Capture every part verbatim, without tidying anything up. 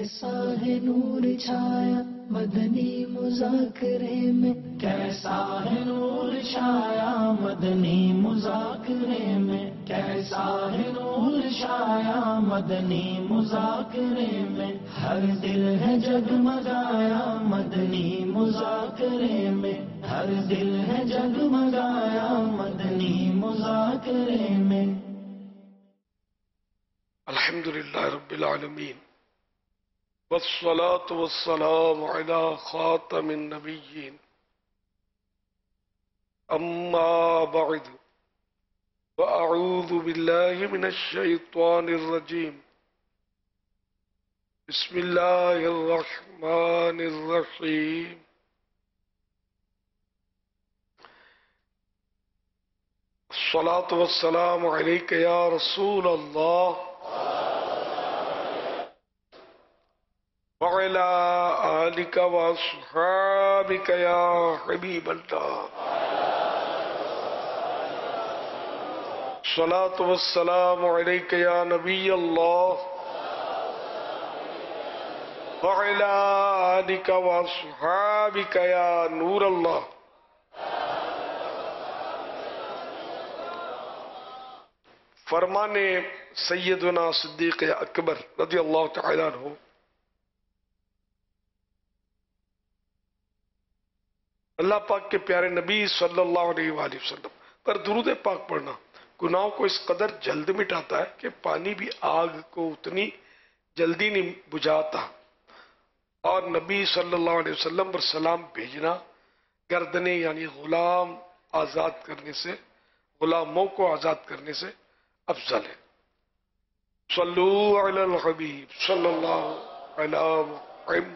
کیسا ہے نور چھایا مدنی مذاکرے میں، کیسا ہے نور چھایا مدنی مذاکرے میں، کیسا ہے نور چھایا مدنی مذاکرے میں، ہر دل ہے جگمگایا مدنی مذاکرے میں، ہر دل ہے جگمگایا مدنی مذاکرے میں۔ الحمدللہ رب العالمین والصلاة والسلام على خاتم النبیین، اما بعد فاعوذ باللہ من الشیطان الرجیم، بسم اللہ الرحمن الرحیم۔ الصلاة والسلام علیک یا رسول اللہ وعلى آلك وأصحابك يا حبيب الله، الصلاة والسلام عليك يا نبي الله وعلى آلك وأصحابك يا نور الله۔ فرمان سیدنا صدیق اکبر رضی اللہ تعالیٰ عنہ، اللہ پاک کے پیارے نبی صلی اللہ علیہ وآلہ وسلم پر درود پاک پڑھنا گناہوں کو اس قدر جلد مٹاتا ہے کہ پانی بھی آگ کو اتنی جلدی نہیں بجھاتا، اور نبی صلی اللہ علیہ وسلم پر سلام بھیجنا گردنیں یعنی غلام آزاد کرنے سے، غلاموں کو آزاد کرنے سے افضل ہے۔ صلو علی الحبیب صلی اللہ علیہ وسلم۔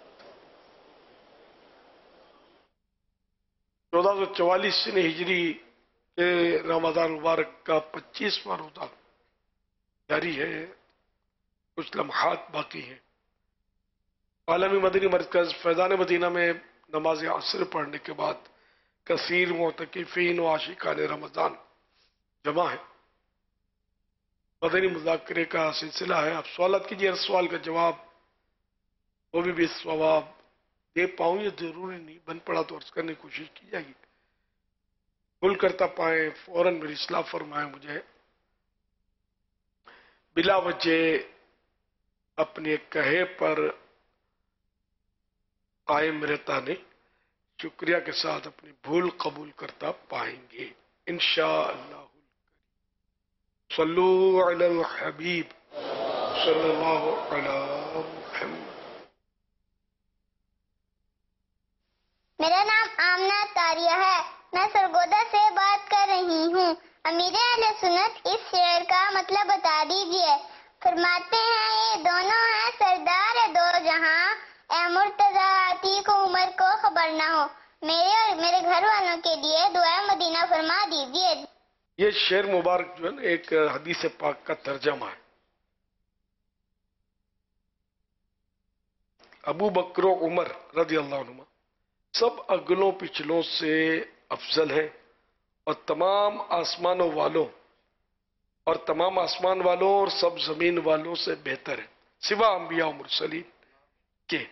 چودہ سو چوالیس سن ہجری کے رمضان مبارک کا پچیسواں روزہ جاری ہے، کچھ لمحات باقی ہیں۔ عالمی مدنی مرکز فیضان مدینہ میں نماز عصر پڑھنے کے بعد کثیر معتکفین و عاشقان رمضان جمع ہے۔ مدنی مذاکرے کا سلسلہ ہے، آپ سوالات کیجیے، ہر سوال کا جواب وہ بھی بے ثواب دے پاؤں یہ ضروری نہیں، بن پڑا تو عرض کرنے کی کوشش کی جائے گی، بھول کرتا پائیں فوراً میری اصلاح فرمائیں۔ مجھے بلا وجہ اپنے کہے پر قائم رہتا نہیں، شکریہ کے ساتھ اپنی بھول قبول کرتا پائیں گے انشاءاللہ۔ صلو علی الحبیب صلی اللہ علیہ وسلم۔ میرا نام آمنہ تاریہ ہے، میں سرگودا سے بات کر رہی ہوں۔ امیر اہل سنت اس شعر کا مطلب بتا دیجئے۔ فرماتے ہیں یہ دونوں ہیں سردار دو جہاں، اے مرتضی عتیق عمر کو خبر نہ ہو، میرے اور میرے گھر والوں کے لیے دعائے مدینہ فرما دیجئے۔ یہ شعر مبارک جو ہے نا ایک حدیث پاک کا ترجمہ ہے۔ ابو بکر و عمر رضی اللہ عنہ سب اگلوں پچھلوں سے افضل ہے، اور تمام آسمانوں والوں اور تمام آسمان والوں اور سب زمین والوں سے بہتر ہے سوا انبیاء و مرسلین کے۔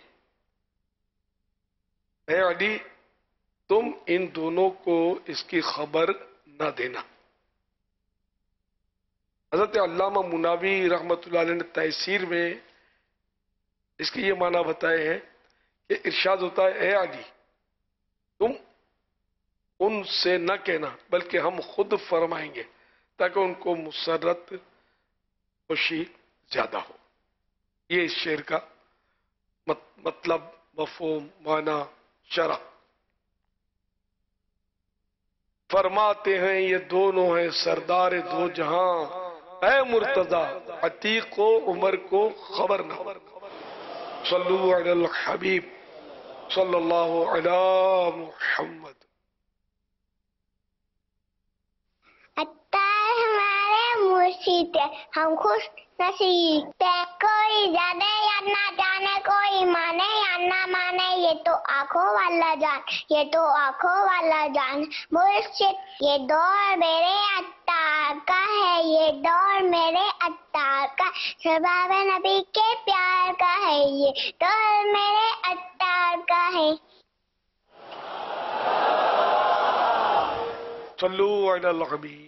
اے علی تم ان دونوں کو اس کی خبر نہ دینا۔ حضرت علامہ مناوی رحمۃ اللہ علیہ نے تیسیر میں اس کے یہ معنی بتائے ہیں کہ ارشاد ہوتا ہے اے علی تم ان سے نہ کہنا بلکہ ہم خود فرمائیں گے تاکہ ان کو مسرت خوشی زیادہ ہو۔ یہ اس شعر کا مطلب، مفہوم، معنی، شرح۔ فرماتے ہیں یہ دونوں ہیں سردار دو جہاں، اے مرتضی عتیق و عمر کو خبر نہ ہو۔ صلو علی الحبیب صلی اللہ علی محمد۔ عطار ہمارے مرشد ہے، ہم خوش نصیب ہے، کوئی جانے یا نہ جانے، کوئی مانے یا نہ مانے، یہ تو آنکھوں والا جان، یہ تو آنکھوں والا جان مرشد۔ یہ دور میرے عطار کا ہے، یہ دور میرے عطار کا، شباب نبی کے پیار کا ہے، چاہیے تو میرے عطار کا ہے. صلو علی الحبیب.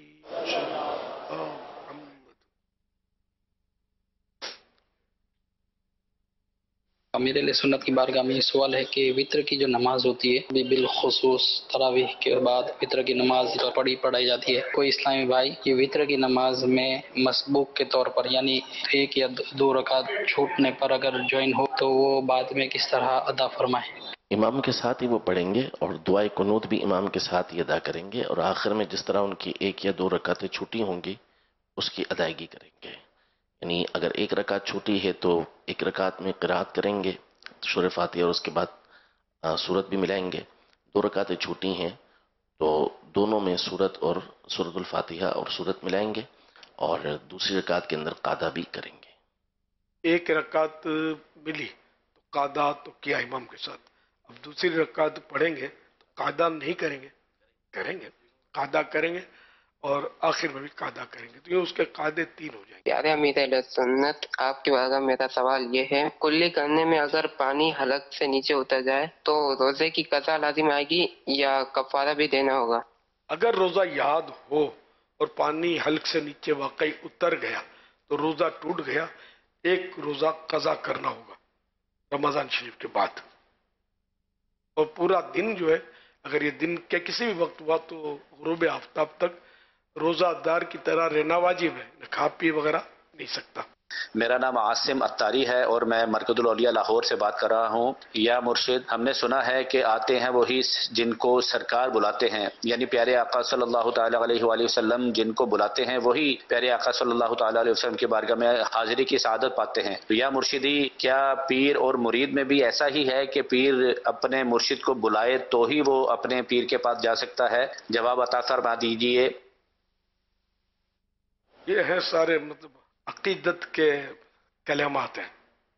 امیر علیہ سنت کی بارگاہ میں یہ سوال ہے کہ وطر کی جو نماز ہوتی ہے بھی بالخصوص تراویح کے بعد وطر کی نماز پڑھی پڑھائی جاتی ہے، کوئی اسلامی بھائی یہ وطر کی نماز میں مسبوق کے طور پر یعنی ایک یا دو رکعت چھوٹنے پر اگر جوائن ہو تو وہ بعد میں کس طرح ادا فرمائے؟ امام کے ساتھ ہی وہ پڑھیں گے اور دعائے قنوت بھی امام کے ساتھ ہی ادا کریں گے، اور آخر میں جس طرح ان کی ایک یا دو رکعتیں چھوٹی ہوں گی اس کی ادائیگی کریں گے. یعنی اگر ایک رکعت چھوٹی ہے تو ایک رکعت میں قرات کریں گے سورہ فاتحہ اور اس کے بعد سورت بھی ملائیں گے. دو رکعتیں چھوٹی ہیں تو دونوں میں سورت اور سورت الفاتحہ اور سورت ملائیں گے اور دوسری رکعت کے اندر قادہ بھی کریں گے. ایک رکعت ملی تو قادہ تو کیا امام کے ساتھ، اب دوسری رکعت پڑھیں گے تو قادہ نہیں کریں گے، کریں گے قادہ کریں گے اور آخر میں بھی قادہ کریں گے، تو یہ اس کے قادے تین ہو جائیں گے. پیارے امیر اہل سنت، آپ کی بارگاہ میرا سوال یہ ہے، کلی کرنے میں اگر پانی حلق سے نیچے اتر جائے تو روزے کی قضا لازم آئے گی یا کفارہ بھی دینا ہوگا؟ اگر روزہ یاد ہو اور پانی حلق سے نیچے واقعی اتر گیا تو روزہ ٹوٹ گیا، ایک روزہ قضا کرنا ہوگا رمضان شریف کے بعد، اور پورا دن جو ہے اگر یہ دن کے کسی بھی وقت ہوا تو غروب آفتاب تک روزہ دار کی طرح رہنا واجب ہے، کھا پی وغیرہ نہیں سکتا. میرا نام عاصم اتاری ہے اور میں مرکز الاولیاء لاہور سے بات کر رہا ہوں. یا مرشد، ہم نے سنا ہے کہ آتے ہیں وہی جن کو سرکار بلاتے ہیں، یعنی پیارے آقا صلی اللہ تعالی علیہ وآلہ وسلم جن کو بلاتے ہیں وہی پیارے آقا صلی اللہ تعالی علیہ وسلم کی بارگاہ میں حاضری کی سعادت پاتے ہیں. تو یا مرشدی، کیا پیر اور مرید میں بھی ایسا ہی ہے کہ پیر اپنے مرشد کو بلائے تو ہی وہ اپنے پیر کے پاس جا سکتا ہے؟ جواب عطا فرما دیجیے. یہ ہے سارے مطلب عقیدت کے کلمات ہیں،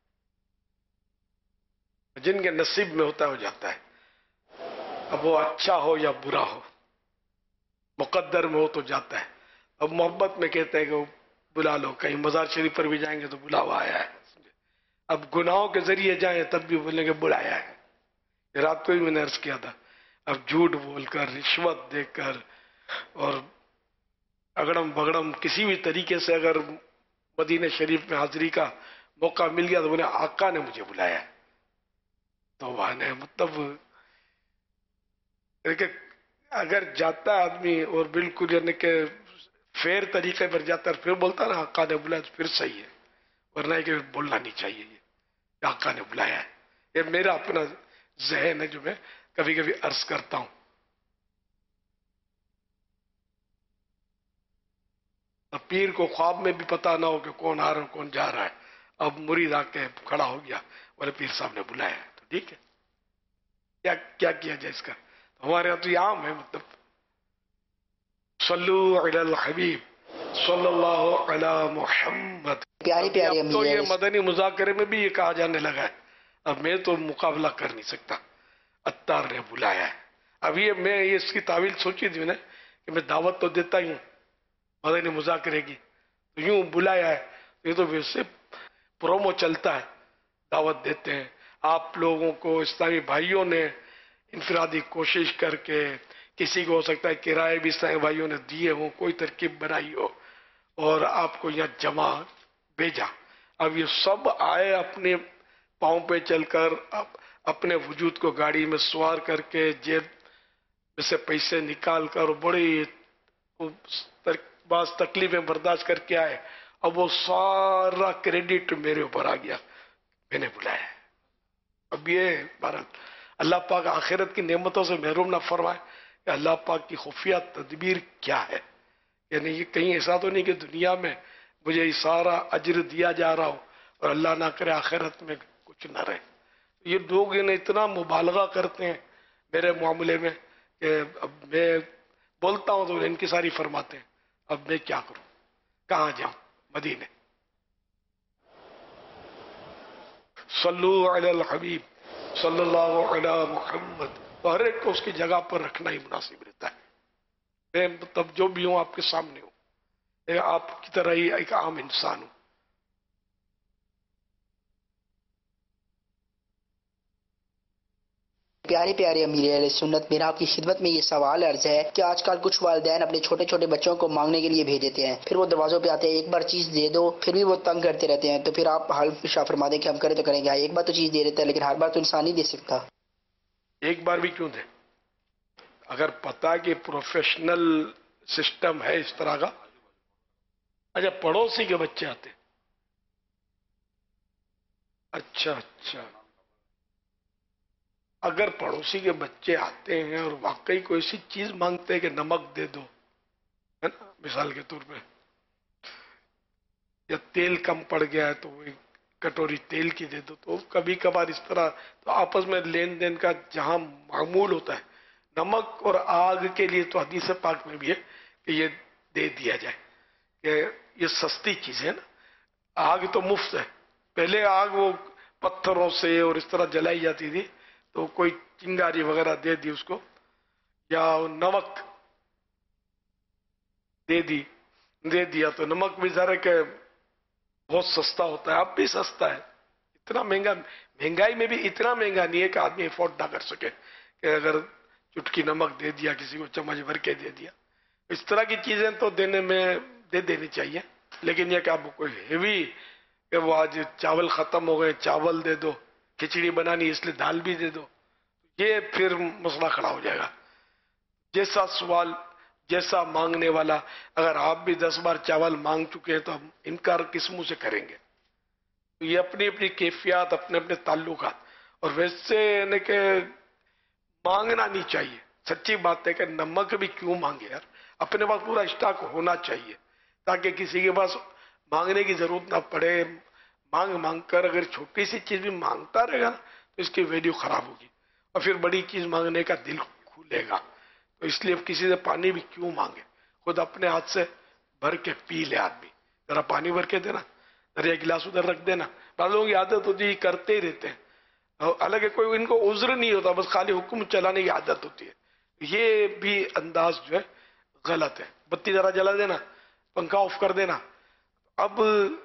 جن کے نصیب میں ہوتا ہے ہو جاتا ہے، اب وہ اچھا ہو یا برا ہو، مقدر میں ہو تو جاتا ہے. اب محبت میں کہتے ہیں کہ وہ بلا لو، کہیں مزار شریف پر بھی جائیں گے تو بلاوا آیا ہے. اب گناہوں کے ذریعے جائیں تب بھی بولیں گے بلایا ہے. رات کو ہی میں نے عرض کیا تھا، اب جھوٹ بول کر، رشوت دے کر اور اگڑم بگڑم کسی بھی طریقے سے اگر مدینہ شریف میں حاضری کا موقع مل گیا تو بولے آقا نے مجھے بلایا ہے. تو وہ نے مطلب اگر جاتا ہے آدمی اور بالکل یعنی کہ فیر طریقے پر جاتا ہے پھر بولتا نا آقا نے بلایا تو پھر صحیح ہے، ورنہ کہ بولنا نہیں چاہیے یہ آقا نے بلایا ہے. یہ میرا اپنا ذہن ہے جو میں کبھی کبھی عرض کرتا ہوں. اب پیر کو خواب میں بھی پتا نہ ہو کہ کون آ رہا ہے کون جا رہا ہے، اب مرید آ کے کھڑا ہو گیا بولے پیر صاحب نے بلایا ہے، تو ٹھیک ہے، کیا کیا کیا جائے اس کا؟ ہمارے یہاں تو یہ عام ہے. مطلب صلو علی الحبیب صلی اللہ علی محمد. پیاری پیاری اب تو یہ مدنی مذاکرے میں بھی یہ کہا جانے لگا ہے، اب میں تو مقابلہ کر نہیں سکتا، عطار نے بلایا ہے. اب یہ میں یہ اس کی تعویل سوچی تھی نے کہ میں دعوت تو دیتا ہی ہوں مدنی مذاکرے کی، تو یوں بلایا ہے، یہ تو ویسے پرومو چلتا ہے، دعوت دیتے ہیں. آپ لوگوں کو اسلامی بھائیوں نے انفرادی کوشش کر کے، کسی کو ہو سکتا ہے کرائے بھی اسلامی بھائیوں نے دیے ہوں، کوئی ترکیب بنائی ہو اور آپ کو یہاں جمع بھیجا. اب یہ سب آئے اپنے پاؤں پہ چل کر، اپنے وجود کو گاڑی میں سوار کر کے، جیب میں سے پیسے نکال کر بڑی بعض تکلیفیں برداشت کر کے آئے. اب وہ سارا کریڈٹ میرے اوپر آ گیا، میں نے بلایا. اب یہ بہرحال اللہ پاک آخرت کی نعمتوں سے محروم نہ فرمائے کہ اللہ پاک کی خفیہ تدبیر کیا ہے. یعنی یہ کہیں ایسا تو نہیں کہ دنیا میں مجھے یہ سارا اجر دیا جا رہا ہو اور اللہ نہ کرے آخرت میں کچھ نہ رہے. یہ لوگ انہیں اتنا مبالغہ کرتے ہیں میرے معاملے میں کہ اب میں بولتا ہوں تو ان کی ساری فرماتے ہیں، اب میں کیا کروں، کہاں جاؤں؟ مدینے. صلو علی الحبیب صلی اللہ علی محمد. تو ہر ایک کو اس کی جگہ پر رکھنا ہی مناسب رہتا ہے. میں مطلب جو بھی ہوں آپ کے سامنے ہوں، آپ کی طرح ہی ایک عام انسان ہوں. پیارے پیارے امیر اہل سنت، میرا آپ کی خدمت میں یہ سوال عرض ہے کہ آج کل کچھ والدین اپنے چھوٹے چھوٹے بچوں کو مانگنے کے لیے بھیج دیتے ہیں، پھر وہ دروازوں پہ آتے ہیں، ایک بار چیز دے دو پھر بھی وہ تنگ کرتے رہتے ہیں، تو پھر آپ حل شاہ فرما دیں کہ ہم کریں تو کریں گے؟ ایک بار تو چیز دے دیتا ہے لیکن ہر بار تو انسان نہیں دے سکتا۔ ایک بار بھی کیوں دے؟ اگر پتا کہ پروفیشنل سسٹم ہے اس طرح کا۔ اچھا پڑوسی کے بچے آتے، اچھا اچھا اگر پڑوسی کے بچے آتے ہیں اور واقعی کوئی ایسی چیز مانگتے ہیں کہ نمک دے دو، ہے نا، مثال کے طور پہ، یا تیل کم پڑ گیا ہے تو وہ ایک کٹوری تیل کی دے دو، تو کبھی کبھار اس طرح تو آپس میں لین دین کا جہاں معمول ہوتا ہے، نمک اور آگ کے لیے تو حدیث پاک میں بھی ہے کہ یہ دے دیا جائے، کہ یہ سستی چیز ہے نا۔ آگ تو مفت ہے، پہلے آگ وہ پتھروں سے اور اس طرح جلائی جاتی تھی، تو کوئی چنگاری وغیرہ دے دی اس کو، یا نمک دے دی دے دیا تو نمک بھی ذرا کہ بہت سستا ہوتا ہے، اب بھی سستا ہے، اتنا مہنگا، مہنگائی میں بھی اتنا مہنگا نہیں ہے کہ آدمی افورڈ نہ کر سکے کہ اگر چٹکی نمک دے دیا، کسی کو چمچ بھر کے دے دیا، اس طرح کی چیزیں تو دینے میں دے دینی چاہیے۔ لیکن یہ کہ آپ کوئی ہیوی کہ وہ آج چاول ختم ہو گئے چاول دے دو، کھچڑی بنانی اس لیے دال بھی دے دو، یہ پھر مسئلہ کھڑا ہو جائے گا۔ جیسا سوال جیسا مانگنے والا، اگر آپ بھی دس بار چاول مانگ چکے ہیں تو ہم انکار کس منہ سے کریں گے؟ یہ اپنی اپنی کیفیات، اپنے اپنے تعلقات، اور ویسے یعنی کہ مانگنا نہیں چاہیے۔ سچی بات ہے کہ نمک بھی کیوں مانگے یار، اپنے پاس پورا اسٹاک ہونا چاہیے تاکہ کسی کے پاس مانگنے کی ضرورت نہ پڑے۔ مانگ مانگ کر اگر چھوٹی سی چیز بھی مانگتا رہے گا تو اس کی ویلیو خراب ہوگی، اور پھر بڑی چیز مانگنے کا دل کھولے گا۔ تو اس لیے کسی سے پانی بھی کیوں مانگے، خود اپنے ہاتھ سے بھر کے پی لے آدمی، ذرا پانی بھر کے دینا، ذرا ایک گلاس ادھر رکھ دینا۔ بعض لوگوں کی عادت ہوتی ہے کرتے ہی رہتے ہیں، حالانکہ کوئی ان کو عذر نہیں ہوتا، بس خالی حکم چلانے کی عادت ہوتی ہے۔ یہ بھی انداز جو ہے غلط ہے۔ بتی ذرا جلا دینا، پنکھا آف کر دینا۔ اب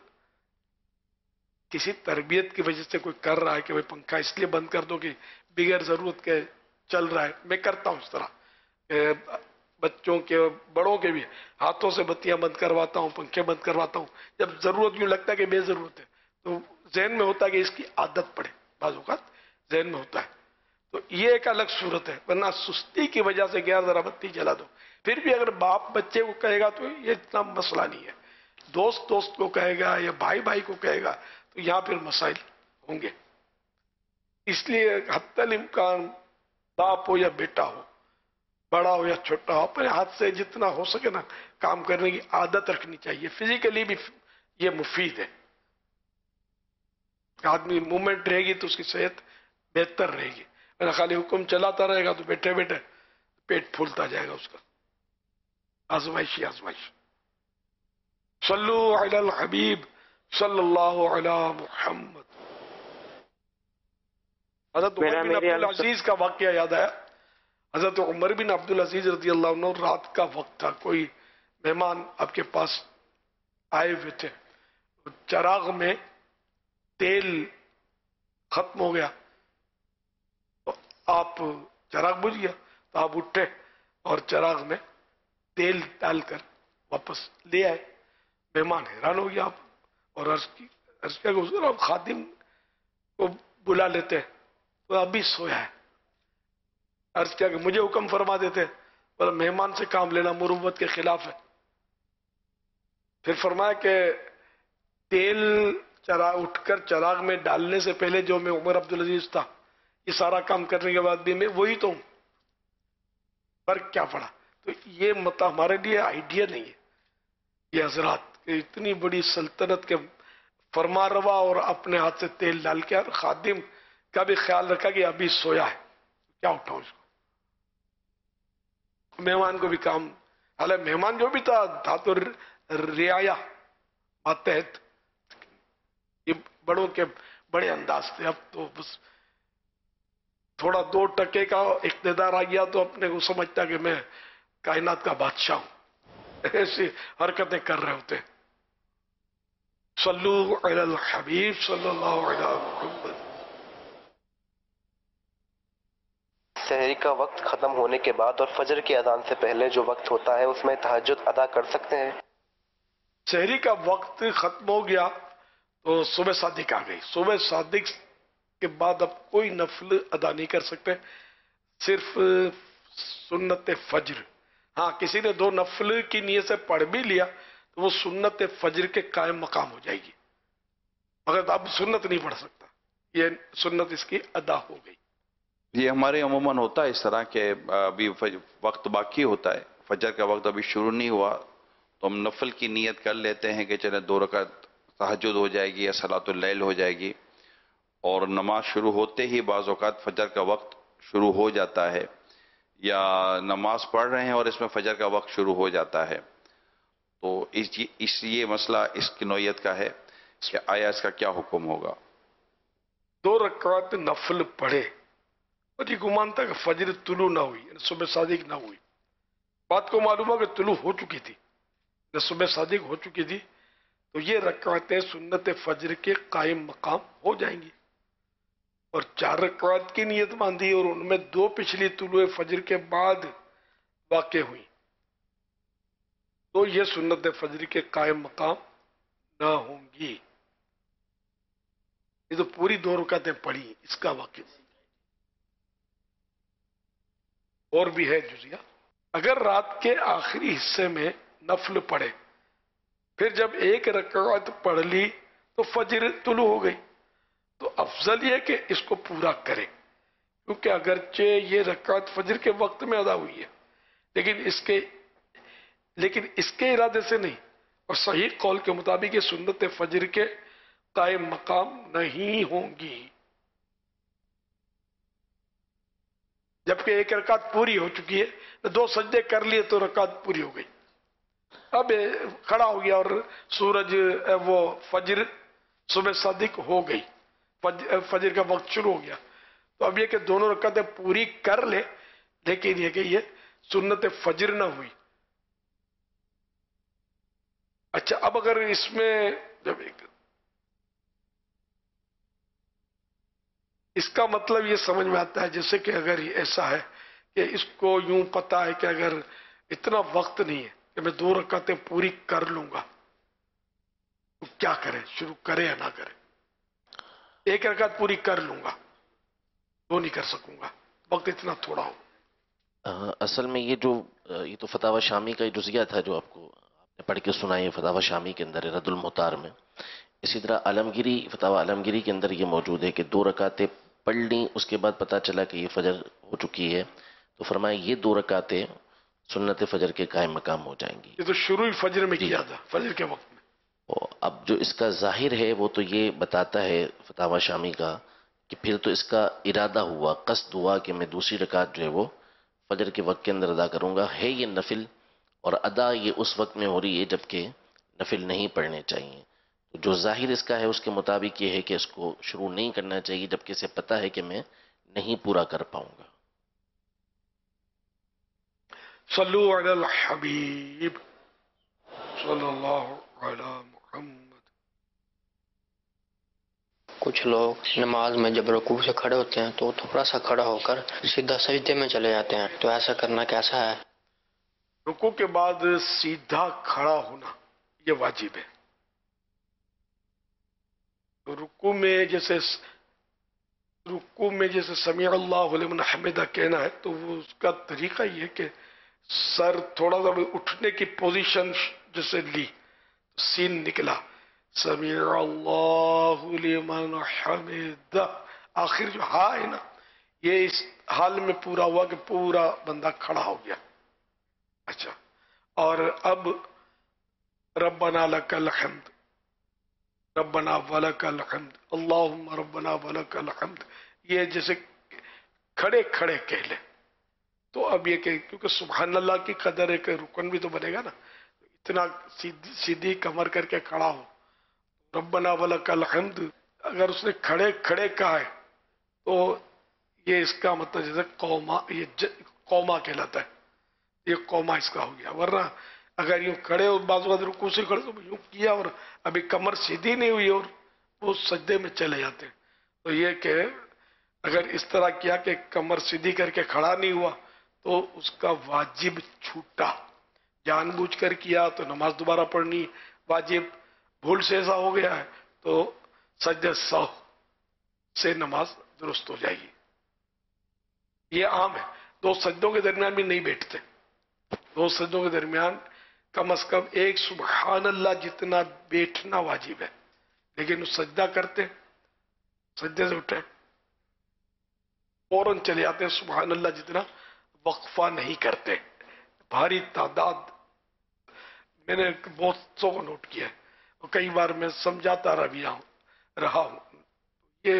کسی تربیت کی وجہ سے کوئی کر رہا ہے کہ بھائی پنکھا اس لیے بند کر دو کہ بغیر ضرورت کے چل رہا ہے، میں کرتا ہوں اس طرح، بچوں کے بڑوں کے بھی ہاتھوں سے بتیاں بند کرواتا ہوں، پنکھے بند کرواتا ہوں، جب ضرورت یوں لگتا ہے کہ بے ضرورت ہے تو ذہن میں ہوتا ہے کہ اس کی عادت پڑے، بعض اوقات ذہن میں ہوتا ہے، تو یہ ایک الگ صورت ہے۔ ورنہ سستی کی وجہ سے کیا ذرا بتی جلا دو، پھر بھی اگر باپ بچے کو کہے گا تو یہ اتنا مسئلہ نہیں ہے، دوست دوست کو کہے گا یا بھائی بھائی کو کہے گا تو یہاں پھر مسائل ہوں گے۔ اس لیے حتی الامکان باپ ہو یا بیٹا ہو، بڑا ہو یا چھوٹا ہو، اپنے ہاتھ سے جتنا ہو سکے نا کام کرنے کی عادت رکھنی چاہیے۔ فزیکلی بھی یہ مفید ہے، آدمی مومنٹ رہے گی تو اس کی صحت بہتر رہے گی، اگر خالی حکم چلاتا رہے گا تو بیٹھے بیٹھے پیٹ پھولتا جائے گا اس کا۔ آزمائشی آزمائش۔ صلو علی الحبیب صلی اللہ علی محمد۔ حضرت عمر بن عبدالعزیز کا واقعہ یاد آیا۔ حضرت عمر بن عبدالعزیز رضی اللہ عنہ، رات کا وقت تھا، کوئی مہمان آپ کے پاس آئے ہوئے تھے، چراغ میں تیل ختم ہو گیا، آپ چراغ بجھ گیا تو آپ اٹھے اور چراغ میں تیل ڈال کر واپس لے آئے۔ مہمان حیران ہو گیا، آپ اور عرض کی عرض کیا کہ حضور آپ خادم کو بلا لیتے تو ابھی سویا ہے۔ عرض کیا کہ مجھے حکم فرما دیتے، پر مہمان سے کام لینا مروت کے خلاف ہے۔ پھر فرمایا کہ تیل چراغ اٹھ کر چراغ میں ڈالنے سے پہلے جو میں عمر عبدالعزیز تھا، یہ سارا کام کرنے کے بعد بھی میں وہی تو ہوں، فرق کیا پڑا؟ تو یہ مطلب ہمارے لیے آئیڈیا نہیں ہے یہ حضرات کہ اتنی بڑی سلطنت کے فرما روا اور اپنے ہاتھ سے تیل ڈال کے، اور خادم کا بھی خیال رکھا کہ ابھی سویا ہے، کیا اٹھاؤں اس کو؟ مہمان کو بھی کام، حالانکہ مہمان جو بھی تھا تھا تو رعایا ماتحت، یہ بڑوں کے بڑے انداز تھے۔ اب تو بس تھوڑا دو ٹکے کا اقتدار آ گیا تو اپنے کو سمجھتا کہ میں کائنات کا بادشاہ ہوں، ایسی حرکتیں کر رہے ہوتے۔ صلو علی الحبیب صلی اللہ علیہ وسلم۔ سحری کا وقت ختم ہونے کے بعد اور فجر کی اذان سے پہلے جو وقت ہوتا ہے اس میں تہجد ادا کر سکتے ہیں؟ سحری کا وقت ختم ہو گیا تو صبح صادق آ گئی. صبح صادق کے بعد اب کوئی نفل ادا نہیں کر سکتے, صرف سنت فجر. ہاں کسی نے دو نفل کی نیت سے پڑھ بھی لیا تو وہ سنت فجر کے قائم مقام ہو جائے گی, مگر اب سنت نہیں پڑھ سکتا, یہ سنت اس کی ادا ہو گئی. یہ ہمارے عموماً ہوتا ہے اس طرح کہ ابھی وقت باقی ہوتا ہے, فجر کا وقت ابھی شروع نہیں ہوا تو ہم نفل کی نیت کر لیتے ہیں کہ چلے دو رکعت تہجد ہو جائے گی یا صلاۃ اللیل ہو جائے گی, اور نماز شروع ہوتے ہی بعض اوقات فجر کا وقت شروع ہو جاتا ہے, یا نماز پڑھ رہے ہیں اور اس میں فجر کا وقت شروع ہو جاتا ہے. تو اس اس یہ مسئلہ اس کی نوعیت کا ہے کہ آیا اس کا کیا حکم ہوگا. دو رکعت نفل پڑھے اور یہ گمان تھا کہ فجر طلوع نہ ہوئی, یعنی صبح صادق نہ ہوئی, بات کو معلوم ہے کہ طلوع ہو چکی تھی, صبح صادق ہو چکی تھی, تو یہ رکعتیں سنت فجر کے قائم مقام ہو جائیں گی. اور چار رکعت کی نیت باندھی اور ان میں دو پچھلی طلوع فجر کے بعد واقع ہوئی تو یہ سنت فجر کے قائم مقام نہ ہوں گی. یہ تو پوری دو رکعتیں پڑھی, اس کا واقع اور بھی ہے جزیہ. اگر رات کے آخری حصے میں نفل پڑھے, پھر جب ایک رکعت پڑھ لی تو فجر طلوع ہو گئی, تو افضل یہ کہ اس کو پورا کرے, کیونکہ اگرچہ یہ رکعت فجر کے وقت میں ادا ہوئی ہے لیکن اس کے لیکن اس کے ارادے سے نہیں, اور صحیح قول کے مطابق یہ سنت فجر کے قائم مقام نہیں ہوں گی. جبکہ ایک رکعت پوری ہو چکی ہے, دو سجدے کر لیے تو رکعت پوری ہو گئی. اب کھڑا ہو گیا اور سورج وہ فجر صبح صادق ہو گئی, فجر کا وقت شروع ہو گیا, تو اب یہ کہ دونوں رکعتیں پوری کر لے, لیکن یہ کہ یہ سنت فجر نہ ہوئی. اچھا, اب اگر اس میں جب ایک اس کا مطلب یہ سمجھ میں آتا ہے جیسے کہ اگر ایسا ہے کہ اس کو یوں پتا ہے کہ اگر اتنا وقت نہیں ہے کہ میں دو رکعتیں پوری کر لوں گا تو کیا کرے, شروع کرے یا نہ کرے. ایک رکعت پوری کر لوں گا, دو نہیں کر سکوں گا, وقت اتنا تھوڑا ہو. اصل میں یہ جو یہ تو فتاوی شامی کا جزیہ تھا جو آپ کو آپ نے پڑھ کے سنائی فتاوی شامی کے اندر رد المختار میں. اسی طرح عالمگیری فتاوی عالمگیری کے اندر یہ موجود ہے کہ دو رکعتیں پڑھ لیں, اس کے بعد پتہ چلا کہ یہ فجر ہو چکی ہے تو فرمایا یہ دو رکعتیں سنت فجر کے قائم مقام ہو جائیں گی. یہ تو شروع فجر میں کیا تھا, فجر کے وقت میں. اب جو اس کا ظاہر ہے وہ تو یہ بتاتا ہے فتاوی شامی کا کہ پھر تو اس کا ارادہ ہوا, قصد ہوا کہ میں دوسری رکعت جو ہے وہ فجر کے وقت کے اندر ادا کروں گا. ہے یہ نفل اور ادا یہ اس وقت میں ہو رہی ہے جبکہ نفل نہیں پڑھنے چاہیے. جو ظاہر اس کا ہے اس کے مطابق یہ ہے کہ اس کو شروع نہیں کرنا چاہیے جبکہ اسے پتہ ہے کہ میں نہیں پورا کر پاؤں گا. صلو علی الحبیب صلی اللہ علی محمد. کچھ لوگ نماز میں جب رکوع سے کھڑے ہوتے ہیں تو تھوڑا سا کھڑا ہو کر سیدھا سجدے میں چلے جاتے ہیں, تو ایسا کرنا کیسا ہے؟ رکوع کے بعد سیدھا کھڑا ہونا یہ واجب ہے. رکوع میں جیسے رکوع میں جیسے سمیع اللہ لمن حمدہ کہنا ہے تو وہ اس کا طریقہ یہ ہے کہ سر تھوڑا سا اٹھنے کی پوزیشن جیسے لی, سین نکلا سمیع اللہ لمن حمدہ, آخر جو ہا ہے نا یہ اس حال میں پورا ہوا کہ پورا بندہ کھڑا ہو گیا. اچھا, اور اب ربنا لک الحمد ربنا ولک الحمد اللہم ربنا ولک الحمد, یہ جیسے کھڑے کھڑے کہہ لیں تو اب یہ کہ کیونکہ سبحان اللہ کی قدر ہے کہ رکن بھی تو بنے گا نا, اتنا سیدھی سیدھی کمر کر کے کھڑا ہو ربنا ولک الحمد. اگر اس نے کھڑے کھڑے کہا ہے تو یہ اس کا مطلب جیسے قوما, یہ قوما کہلاتا ہے, یہ قوما اس کا ہو گیا. ورنہ اگر یوں کھڑے اور بعض وقت رکوع سے کھڑے تو یوں کیا اور ابھی کمر سیدھی نہیں ہوئی اور وہ سجدے میں چلے جاتے ہیں, تو یہ کہ اگر اس طرح کیا کہ کمر سیدھی کر کے کھڑا نہیں ہوا تو اس کا واجب چھوٹا، جان بوجھ کر کیا تو نماز دوبارہ پڑھنی واجب، بھول سے ایسا ہو گیا ہے تو سجدہ سہو سے نماز درست ہو جائے گی. یہ عام ہے. دو سجدوں کے درمیان بھی نہیں بیٹھتے، دو سجدوں کے درمیان کم از کم ایک سبحان اللہ جتنا بیٹھنا واجب ہے، لیکن وہ سجدہ کرتے سجدے سے اٹھے فوراً چلے آتے ہیں سبحان اللہ جتنا، وقفہ نہیں کرتے. بھاری تعداد میں نے بہت سو کو نوٹ کیا ہے اور کئی بار میں سمجھاتا رہا ہوں رہا ہوں یہ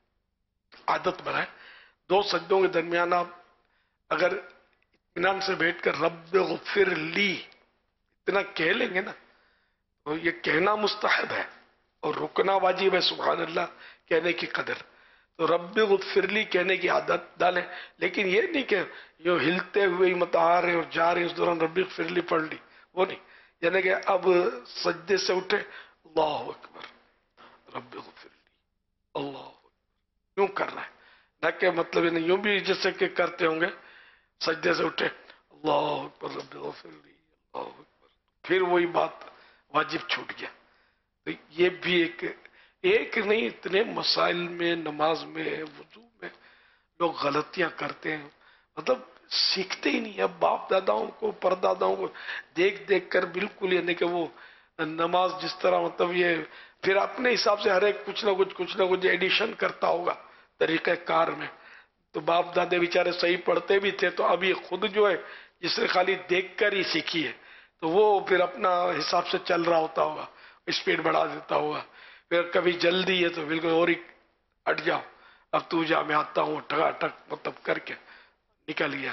عادت بنائے. دو سجدوں کے درمیان آپ اگر اطمینان سے بیٹھ کر رب اغفر لی اتنا کہہ لیں گے نا تو یہ کہنا مستحب ہے اور رکنا واجب ہے سبحان اللہ کہنے کی قدر. تو رب اغفر لی کہنے کی عادت ڈالیں، لیکن یہ نہیں کہ یوں ہلتے ہوئے مت آ رہے اور جا رہے اس دوران رب اغفر لی پڑھ لی، وہ نہیں. یعنی کہ اب سجدے سے اٹھے اللہ اکبر رب اغفر لی اللہ اکبر یوں کرنا ہے، نہ کہ مطلب یعنی یوں بھی جیسے کہ کرتے ہوں گے سجدے سے اٹھے اللہ اکبر رب اغفر لی اللہ اکبر، پھر وہی بات واجب چھوٹ گیا. تو یہ بھی ایک ایک نہیں اتنے مسائل میں نماز میں وضو میں لوگ غلطیاں کرتے ہیں، مطلب سیکھتے ہی نہیں. اب باپ داداؤں کو پرداداؤں کو دیکھ دیکھ کر بالکل یعنی کہ وہ نماز جس طرح مطلب یہ پھر اپنے حساب سے ہر ایک کچھ نہ کچھ کچھ نہ کچھ ایڈیشن کرتا ہوگا طریقہ کار میں. تو باپ دادے بیچارے صحیح پڑھتے بھی تھے تو اب یہ خود جو ہے جس نے خالی دیکھ کر ہی سیکھی ہے تو وہ پھر اپنا حساب سے چل رہا ہوتا ہوگا، اسپیڈ بڑھا دیتا ہوگا. پھر کبھی جلدی ہے تو بالکل اور ہی اٹ جاؤ اب تو جا میں آتا ہوں ٹھگا ٹک مطلب کر کے نکل گیا.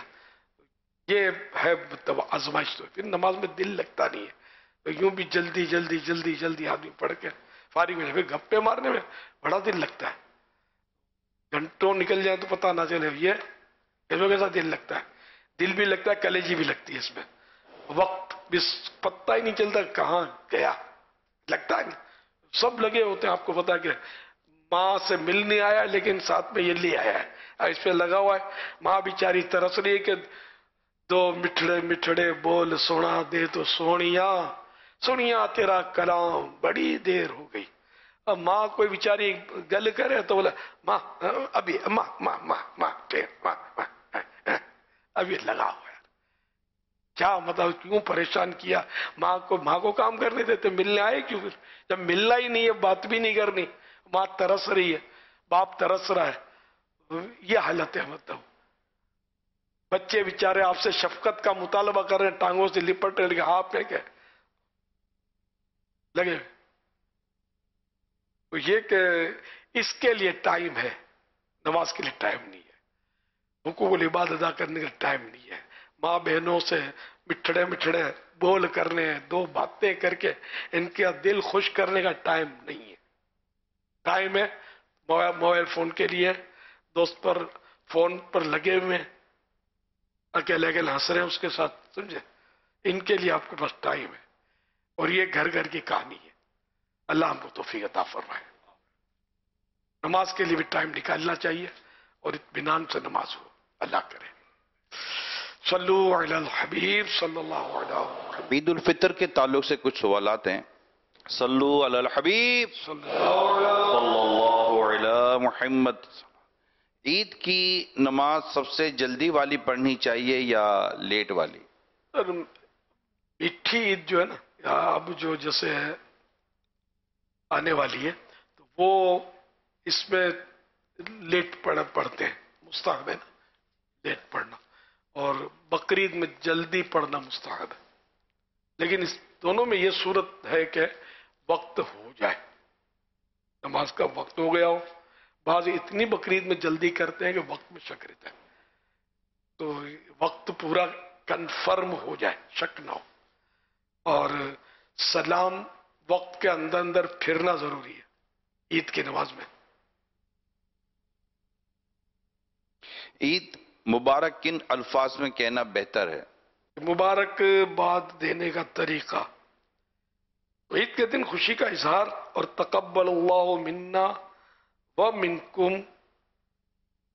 یہ ہے مطلب آزمائش. تو پھر نماز میں دل لگتا نہیں ہے تو یوں بھی جلدی جلدی جلدی جلدی آدمی پڑھ کے فارغ میں پھر گپے مارنے میں بڑا دل لگتا ہے، گھنٹوں نکل جائے تو پتہ نہ چلے. یہ اس میں کیسا دل لگتا ہے، دل بھی لگتا ہے کلیجی بھی لگتی ہے، اس میں وقت بھی پتہ ہی نہیں چلتا کہاں گیا، لگتا ہے نہیں. سب لگے ہوتے ہیں، آپ کو پتا کہ ماں سے ملنے آیا لیکن ساتھ میں یہ لے آیا ہے اس پہ لگا ہوا ہے. ماں بیچاری ترس رہی ہے کہ دو مٹھڑے مٹھڑے بول سونا دے تو سونیا سنیا تیرا کلام بڑی دیر ہو گئی. اب ماں کوئی بیچاری گل کرے تو بولا ماں ابھی ماں ماں ماں ماں ماں ابھی لگا ہوا ہے. کیا مطلب کیوں پریشان کیا ماں کو؟ ماں کو کام کرنے دیتے، ملنے آئے کیوں؟ پھر جب ملنا ہی نہیں ہے بات بھی نہیں کرنی، ماں ترس رہی ہے باپ ترس رہا ہے. یہ حالت ہے. مطلب بچے بیچارے آپ سے شفقت کا مطالبہ کر رہے ہیں، ٹانگوں سے لپٹ رہے ہیں، آپ پہ لگے. تو یہ کہ اس کے لیے ٹائم ہے، نماز کے لیے ٹائم نہیں ہے، حقوق العباد ادا کرنے کا ٹائم نہیں ہے. ماں بہنوں سے مٹھڑے مٹھڑے بول کرنے، دو باتیں کر کے ان کا دل خوش کرنے کا ٹائم نہیں ہے. ٹائم ہے موبائل فون کے لیے، دوست پر فون پر لگے ہوئے اکیلے اکیلے ہنس رہے ہیں اس کے ساتھ، سمجھے؟ ان کے لیے آپ کے پاس ٹائم ہے اور یہ گھر گھر کی کہانی ہے. اللہ ہم کو توفیق عطا فرمائے. نماز کے لیے بھی ٹائم نکالنا چاہیے اور اطمینان سے نماز ہو. اللہ کرے. صلو علی الحبیب صلی اللہ علیہ وسلم. عید الفطر کے تعلق سے کچھ سوالات ہیں. صلو علی الحبیب صلی اللہ علی محمد. عید کی نماز سب سے جلدی والی پڑھنی چاہیے یا لیٹ والی؟ میٹھی عید جو ہے نا اب جو جیسے آنے والی ہے تو وہ اس میں لیٹ پڑھ پڑھتے ہیں، مستحب ہے نا لیٹ پڑھنا، اور بقرعید میں جلدی پڑھنا مستحب ہے. لیکن اس دونوں میں یہ صورت ہے کہ وقت ہو جائے، نماز کا وقت ہو گیا ہو. بعض اتنی بقرعید میں جلدی کرتے ہیں کہ وقت میں شک رہتا ہے، تو وقت پورا کنفرم ہو جائے، شک نہ ہو. اور سلام وقت کے اندر اندر پھرنا ضروری ہے عید کی نماز میں. عید مبارک کن الفاظ میں کہنا بہتر ہے؟ مبارک باد دینے کا طریقہ، عید کے دن خوشی کا اظہار اور تقبل اللہ منا و منکم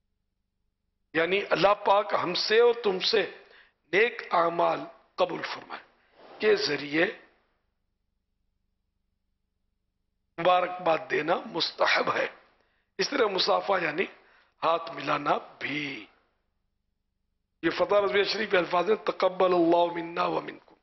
یعنی اللہ پاک ہم سے اور تم سے نیک اعمال قبول فرمائے کے ذریعے مبارکباد دینا مستحب ہے. اس طرح مصافحہ یعنی ہاتھ ملانا بھی. یہ فتح رضویہ شریف کے الفاظ ہیں تقبل اللہ منا و منکم.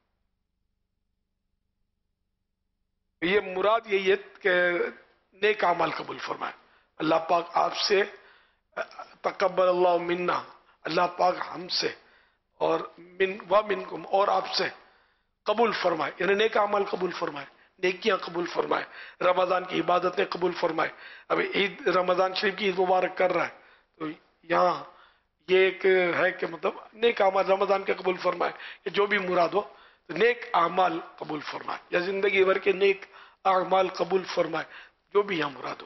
یہ مراد یہی ہے کہ نیک اعمال قبول فرمائے. اللہ پاک آپ سے تقبل اللہ منا، اللہ پاک ہم سے اور من و منکم اور آپ سے قبول فرمائے، یعنی نیک اعمال قبول فرمائے، نیکیاں قبول فرمائے، رمضان کی عبادتیں قبول فرمائے. اب عید رمضان شریف کی عید مبارک کر رہا ہے تو یہاں یہ ایک ہے کہ مطلب نیک اعمال رمضان کے قبول فرمائے، کہ جو بھی مراد ہو تو نیک اعمال قبول فرمائے، یا زندگی بھر کے نیک اعمال قبول فرمائے، جو بھی یہاں مراد ہو.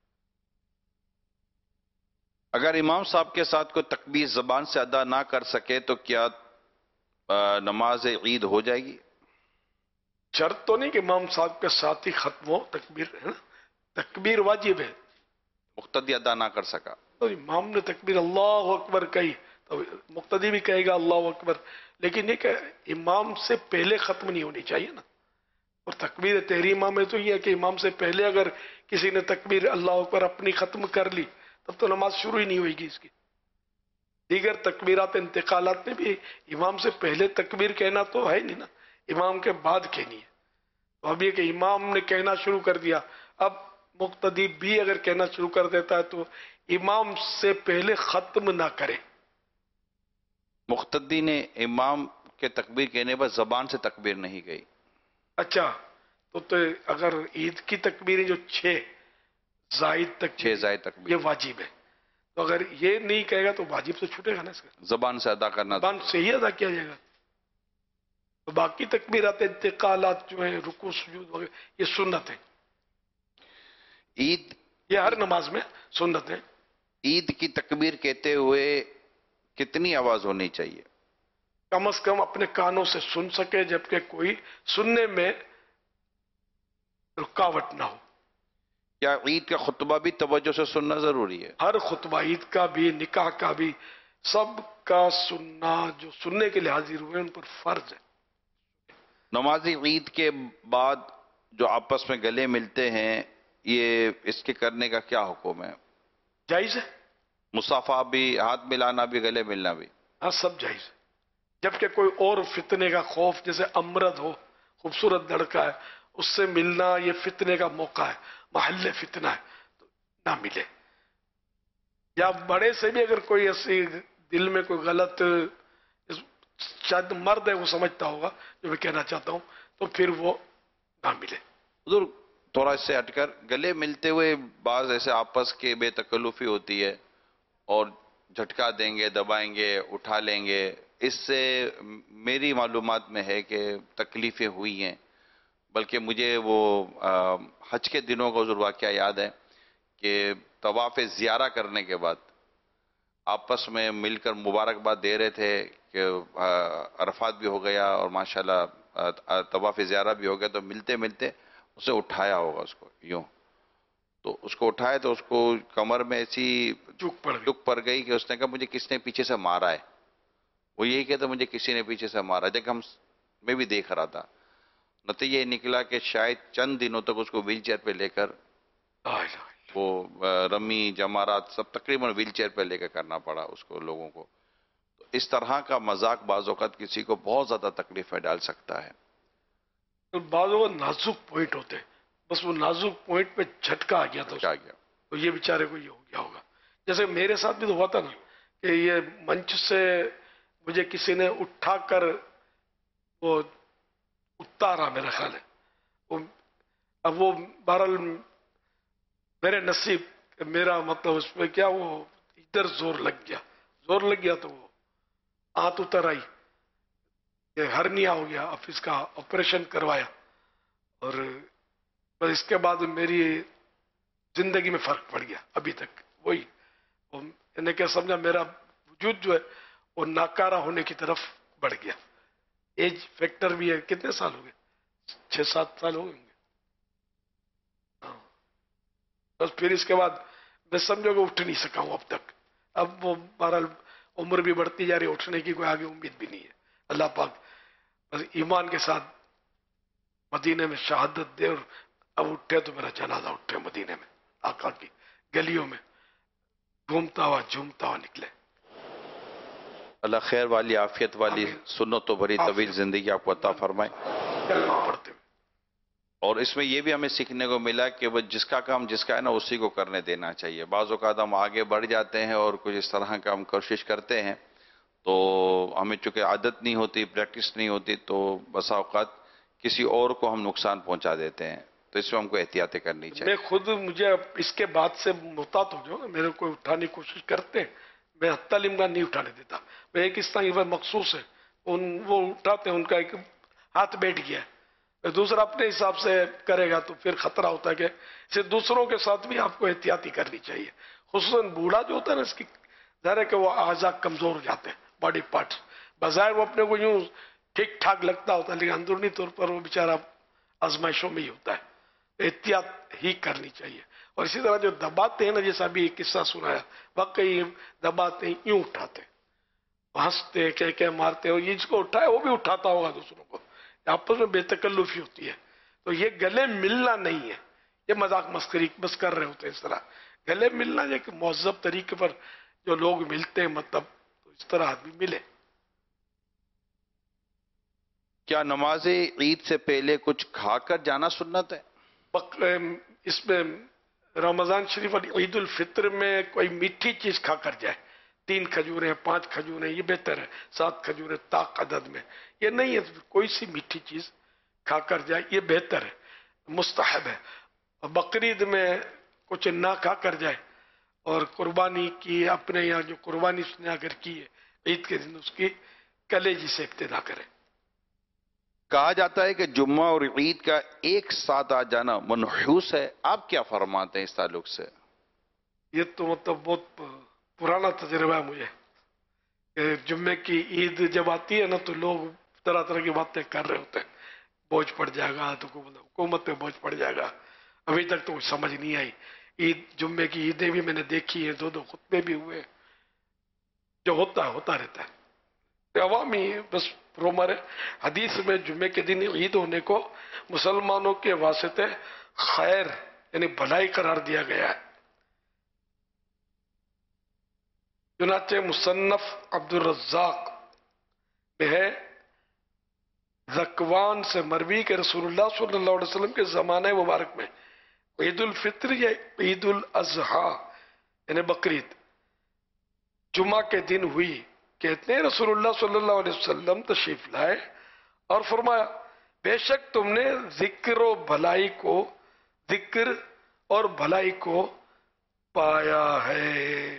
اگر امام صاحب کے ساتھ کوئی تکبیر زبان سے ادا نہ کر سکے تو کیا نماز عید ہو جائے گی؟ شرط تو نہیں کہ امام صاحب کے ساتھ ہی ختم ہو تکبیر، ہے نا؟ تکبیر واجب ہے. مقتدی ادا نہ کر سکا تو امام نے تکبیر اللہ اکبر کہی تو مقتدی بھی کہے گا اللہ اکبر، لیکن یہ کہ امام سے پہلے ختم نہیں ہونی چاہیے نا. اور تکبیر تحریمہ میں تو یہ ہے کہ امام سے پہلے اگر کسی نے تکبیر اللہ اکبر اپنی ختم کر لی تب تو نماز شروع ہی نہیں ہوئے گی اس کی. دیگر تکبیرات انتقالات میں بھی امام سے پہلے تکبیر کہنا تو ہے نہیں نا، امام کے بعد کہنی ہے. تو اب یہ کہ امام نے کہنا شروع کر دیا، اب مقتدی بھی اگر کہنا شروع کر دیتا ہے تو امام سے پہلے ختم نہ کرے. مقتدی نے امام کے تکبیر کہنے پر زبان سے تکبیر نہیں گئی. اچھا تو, تو اگر عید کی تکبیریں جو چھ زائد تک چھ زائد تکبیر یہ واجب ہے، تو اگر یہ نہیں کہے گا تو واجب سے چھوٹے گا نا اس کا، زبان سے ادا کرنا زبان سے ہی ادا کیا جائے گا. تو باقی تکبیرات انتقالات جو ہیں رکوع سجود وغیرہ یہ سنت ہے. عید یہ ہر نماز میں سنت ہے. عید کی تکبیر کہتے ہوئے کتنی آواز ہونی چاہیے؟ کم از کم اپنے کانوں سے سن سکے جبکہ کوئی سننے میں رکاوٹ نہ ہو. کیا عید کا خطبہ بھی توجہ سے سننا ضروری ہے؟ ہر خطبہ عید کا بھی نکاح کا بھی سب کا سننا جو سننے کے لیے حاضر ہوئے ان پر فرض ہے. نماز عید کے بعد جو آپس میں گلے ملتے ہیں یہ اس کے کرنے کا کیا حکم ہے؟ جائز ہے. مصافحہ بھی، ہاتھ ملانا بھی، گلے ملنا بھی؟ ہاں سب جائز ہے. جبکہ کوئی اور فتنے کا خوف، جیسے امرد ہو خوبصورت لڑکا ہے اس سے ملنا یہ فتنے کا موقع ہے، محل فتنہ ہے تو نہ ملے. یا بڑے سے بھی اگر کوئی ایسی دل میں کوئی غلط، شاید مرد ہے وہ سمجھتا ہوگا جو میں کہنا چاہتا ہوں، تو پھر وہ نہ ملے. حضور تھوڑا اس سے ہٹ کر گلے ملتے ہوئے بعض ایسے آپس کے بے تکلفی ہوتی ہے اور جھٹکا دیں گے، دبائیں گے، اٹھا لیں گے، اس سے میری معلومات میں ہے کہ تکلیفیں ہوئی ہیں. بلکہ مجھے وہ حج کے دنوں کا حضور واقعہ یاد ہے کہ طواف زیارہ کرنے کے بعد آپس میں مل کر مبارکباد دے رہے تھے کہ عرفات بھی ہو گیا اور ماشاءاللہ طواف زیارہ بھی ہو گیا، تو ملتے ملتے اسے اٹھایا ہوگا اس کو یوں، تو اس کو اٹھایا تو اس کو کمر میں ایسی چک پڑ چک پڑ گئی کہ اس نے کہا مجھے کس نے پیچھے سے مارا ہے. وہ یہی کہتا مجھے کسی نے پیچھے سے مارا. جب ہم میں بھی دیکھ رہا تھا، نتیجہ یہ نکلا کہ شاید چند دنوں تک اس کو ویل چیئر پہ لے کر وہ رمی جمارات سب تقریباً ویل چیئر پہ لے کر کرنا پڑا اس کو لوگوں کو. تو اس طرح کا مذاق بعض اوقات کسی کو بہت زیادہ تکلیف میں ڈال سکتا ہے. بعض اوقات نازک پوائنٹ ہوتے ہیں، بس وہ نازک پوائنٹ پہ جھٹکا آ گیا تھا آ گیا تو یہ بیچارے کو یہ ہو گیا ہوگا. جیسے میرے ساتھ بھی تو ہوا تھا نا کہ یہ منچ سے مجھے کسی نے اٹھا کر وہ اتارا، میرا خیال ہے. اب وہ بہرحال میرے نصیب، میرا مطلب اس پہ کیا وہ ادھر زور لگ گیا، زور لگ گیا تو وہ آنت اتر آئی، یہ ہرنیا ہو گیا، اب اس کا آپریشن کروایا. اور بس اس کے بعد میری زندگی میں فرق پڑ گیا. ابھی تک وہی میں نے کیا سمجھا میرا وجود جو ہے وہ ناکارہ ہونے کی طرف بڑھ گیا. ایج فیکٹر بھی ہے. کتنے سال ہو گئے؟ چھ سات سال ہو گئے ہوں گے. ہاں بس پھر اس کے بعد میں سمجھو کہ اٹھ نہیں سکا ہوں اب تک. اب وہ بہرحال عمر بھی بڑھتی جا رہی ہے, اٹھنے کی کوئی آگے امید بھی نہیں ہے. اللہ پاک بس ایمان کے ساتھ مدینے میں شہادت دے, اور اب اٹھے تو میرا جنازہ اٹھے مدینے میں, آقا کی گلیوں میں گھومتا ہوا جھومتا ہوا نکلے. اللہ خیر والی عافیت والی سنت و بری طویل زندگی آپ کو عطا فرمائے. پڑھتے ہوئے اور اس میں یہ بھی ہمیں سیکھنے کو ملا کہ وہ جس کا کام جس کا ہے نا اسی کو کرنے دینا چاہیے. بعض اوقات ہم آگے بڑھ جاتے ہیں اور کچھ اس طرح کا ہم کوشش کرتے ہیں تو ہمیں چونکہ عادت نہیں ہوتی, پریکٹس نہیں ہوتی, تو بسا اوقات کسی اور کو ہم نقصان پہنچا دیتے ہیں. تو اس میں ہم کو احتیاطیں کرنی چاہیے. میں خود مجھے اس کے بعد سے محتاط ہو جاؤں, میرے کو اٹھانے کی کوشش کرتے ہیں, میں حتی الامکان نہیں اٹھانے دیتا. میں ایک اس طرح مخصوص ہے, ان وہ اٹھاتے ہیں, ان کا ایک ہاتھ بیٹھ گیا ہے, دوسرا اپنے حساب سے کرے گا تو پھر خطرہ ہوتا ہے کہ اسے دوسروں کے ساتھ بھی آپ کو احتیاطی کرنی چاہیے. خصوصاً بوڑھا جو ہوتا ہے نا, اس کی ظاہر ہے کہ وہ اعضاء کمزور ہو جاتے ہیں, باڈی پارٹس بظاہر وہ اپنے کو یوں ٹھیک ٹھاک لگتا ہوتا ہے, لیکن اندرونی طور پر وہ بیچارہ آزمائشوں میں ہی ہوتا ہے. احتیاط ہی کرنی چاہیے. اور اسی طرح جو دباتے ہیں نا, جیسا بھی ایک قصہ سنایا, واقعی دباتے ہیں, یوں اٹھاتے, ہنستے کہہ کہہ مارتے, اور یہ جس کو اٹھائے وہ بھی اٹھاتا ہوگا دوسروں کو, آپس میں بے تکلفی ہوتی ہے. تو یہ گلے ملنا نہیں ہے, یہ مذاق مسخری بس کر رہے ہوتے ہیں. اس طرح گلے ملنا یہ کہ مہذب طریقے پر جو لوگ ملتے ہیں, مطلب تو اس طرح آدمی ملے. کیا نماز عید سے پہلے کچھ کھا کر جانا سنت ہے؟ اس میں رمضان شریف اور عید الفطر میں کوئی میٹھی چیز کھا کر جائے, تین کھجوریں, پانچ کھجوریں, یہ بہتر ہے. سات کھجوریں طاق عدد میں, یہ نہیں ہے کوئی سی میٹھی چیز کھا کر جائے, یہ بہتر ہے, مستحب ہے. اور بقرعید میں کچھ نہ کھا کر جائے, اور قربانی کی اپنے یہاں جو قربانی اس نے اگر کی ہے عید کے دن, اس کی کلیجی سے ابتدا کرے. کہا جاتا ہے کہ جمعہ اور عید کا ایک ساتھ آ جانا منحوس ہے, آپ کیا فرماتے ہیں اس تعلق سے؟ یہ تو مطلب بہت پرانا تجربہ ہے مجھے کہ جمعے کی عید جب آتی ہے نا تو لوگ طرح طرح کی باتیں کر رہے ہوتے ہیں, بوجھ پڑ جائے گا تو حکومت پہ بوجھ پڑ جائے گا. ابھی تک تو کچھ سمجھ نہیں آئی. عید جمعے کی عیدیں بھی میں نے دیکھی ہیں, دو دو خطبے بھی ہوئے, جو ہوتا ہے ہوتا رہتا ہے, عوامی بس رومر ہے. حدیث میں جمعے کے دن عید ہونے کو مسلمانوں کے واسطے خیر یعنی بھلائی قرار دیا گیا ہے. چنانچہ مصنف عبد الرزاق میں ہے, ذکوان سے مروی کے رسول اللہ صلی اللہ علیہ وسلم کے زمانے مبارک میں عید الفطر یا عید الاضحیٰ یعنی بقرعید جمعہ کے دن ہوئی. کہتے ہیں رسول اللہ صلی اللہ علیہ وسلم تشریف لائے اور فرمایا, بے شک تم نے ذکر و بھلائی کو ذکر اور بھلائی کو پایا ہے.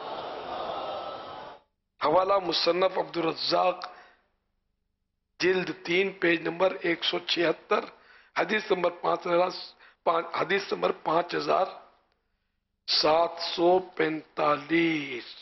حوالہ مصنف عبد الرزاق جلد تین پیج نمبر ایک سو چھہتر, حدیث نمبر پانچ ہزار حدیث نمبر پانچ ہزار سات سو پینتالیس.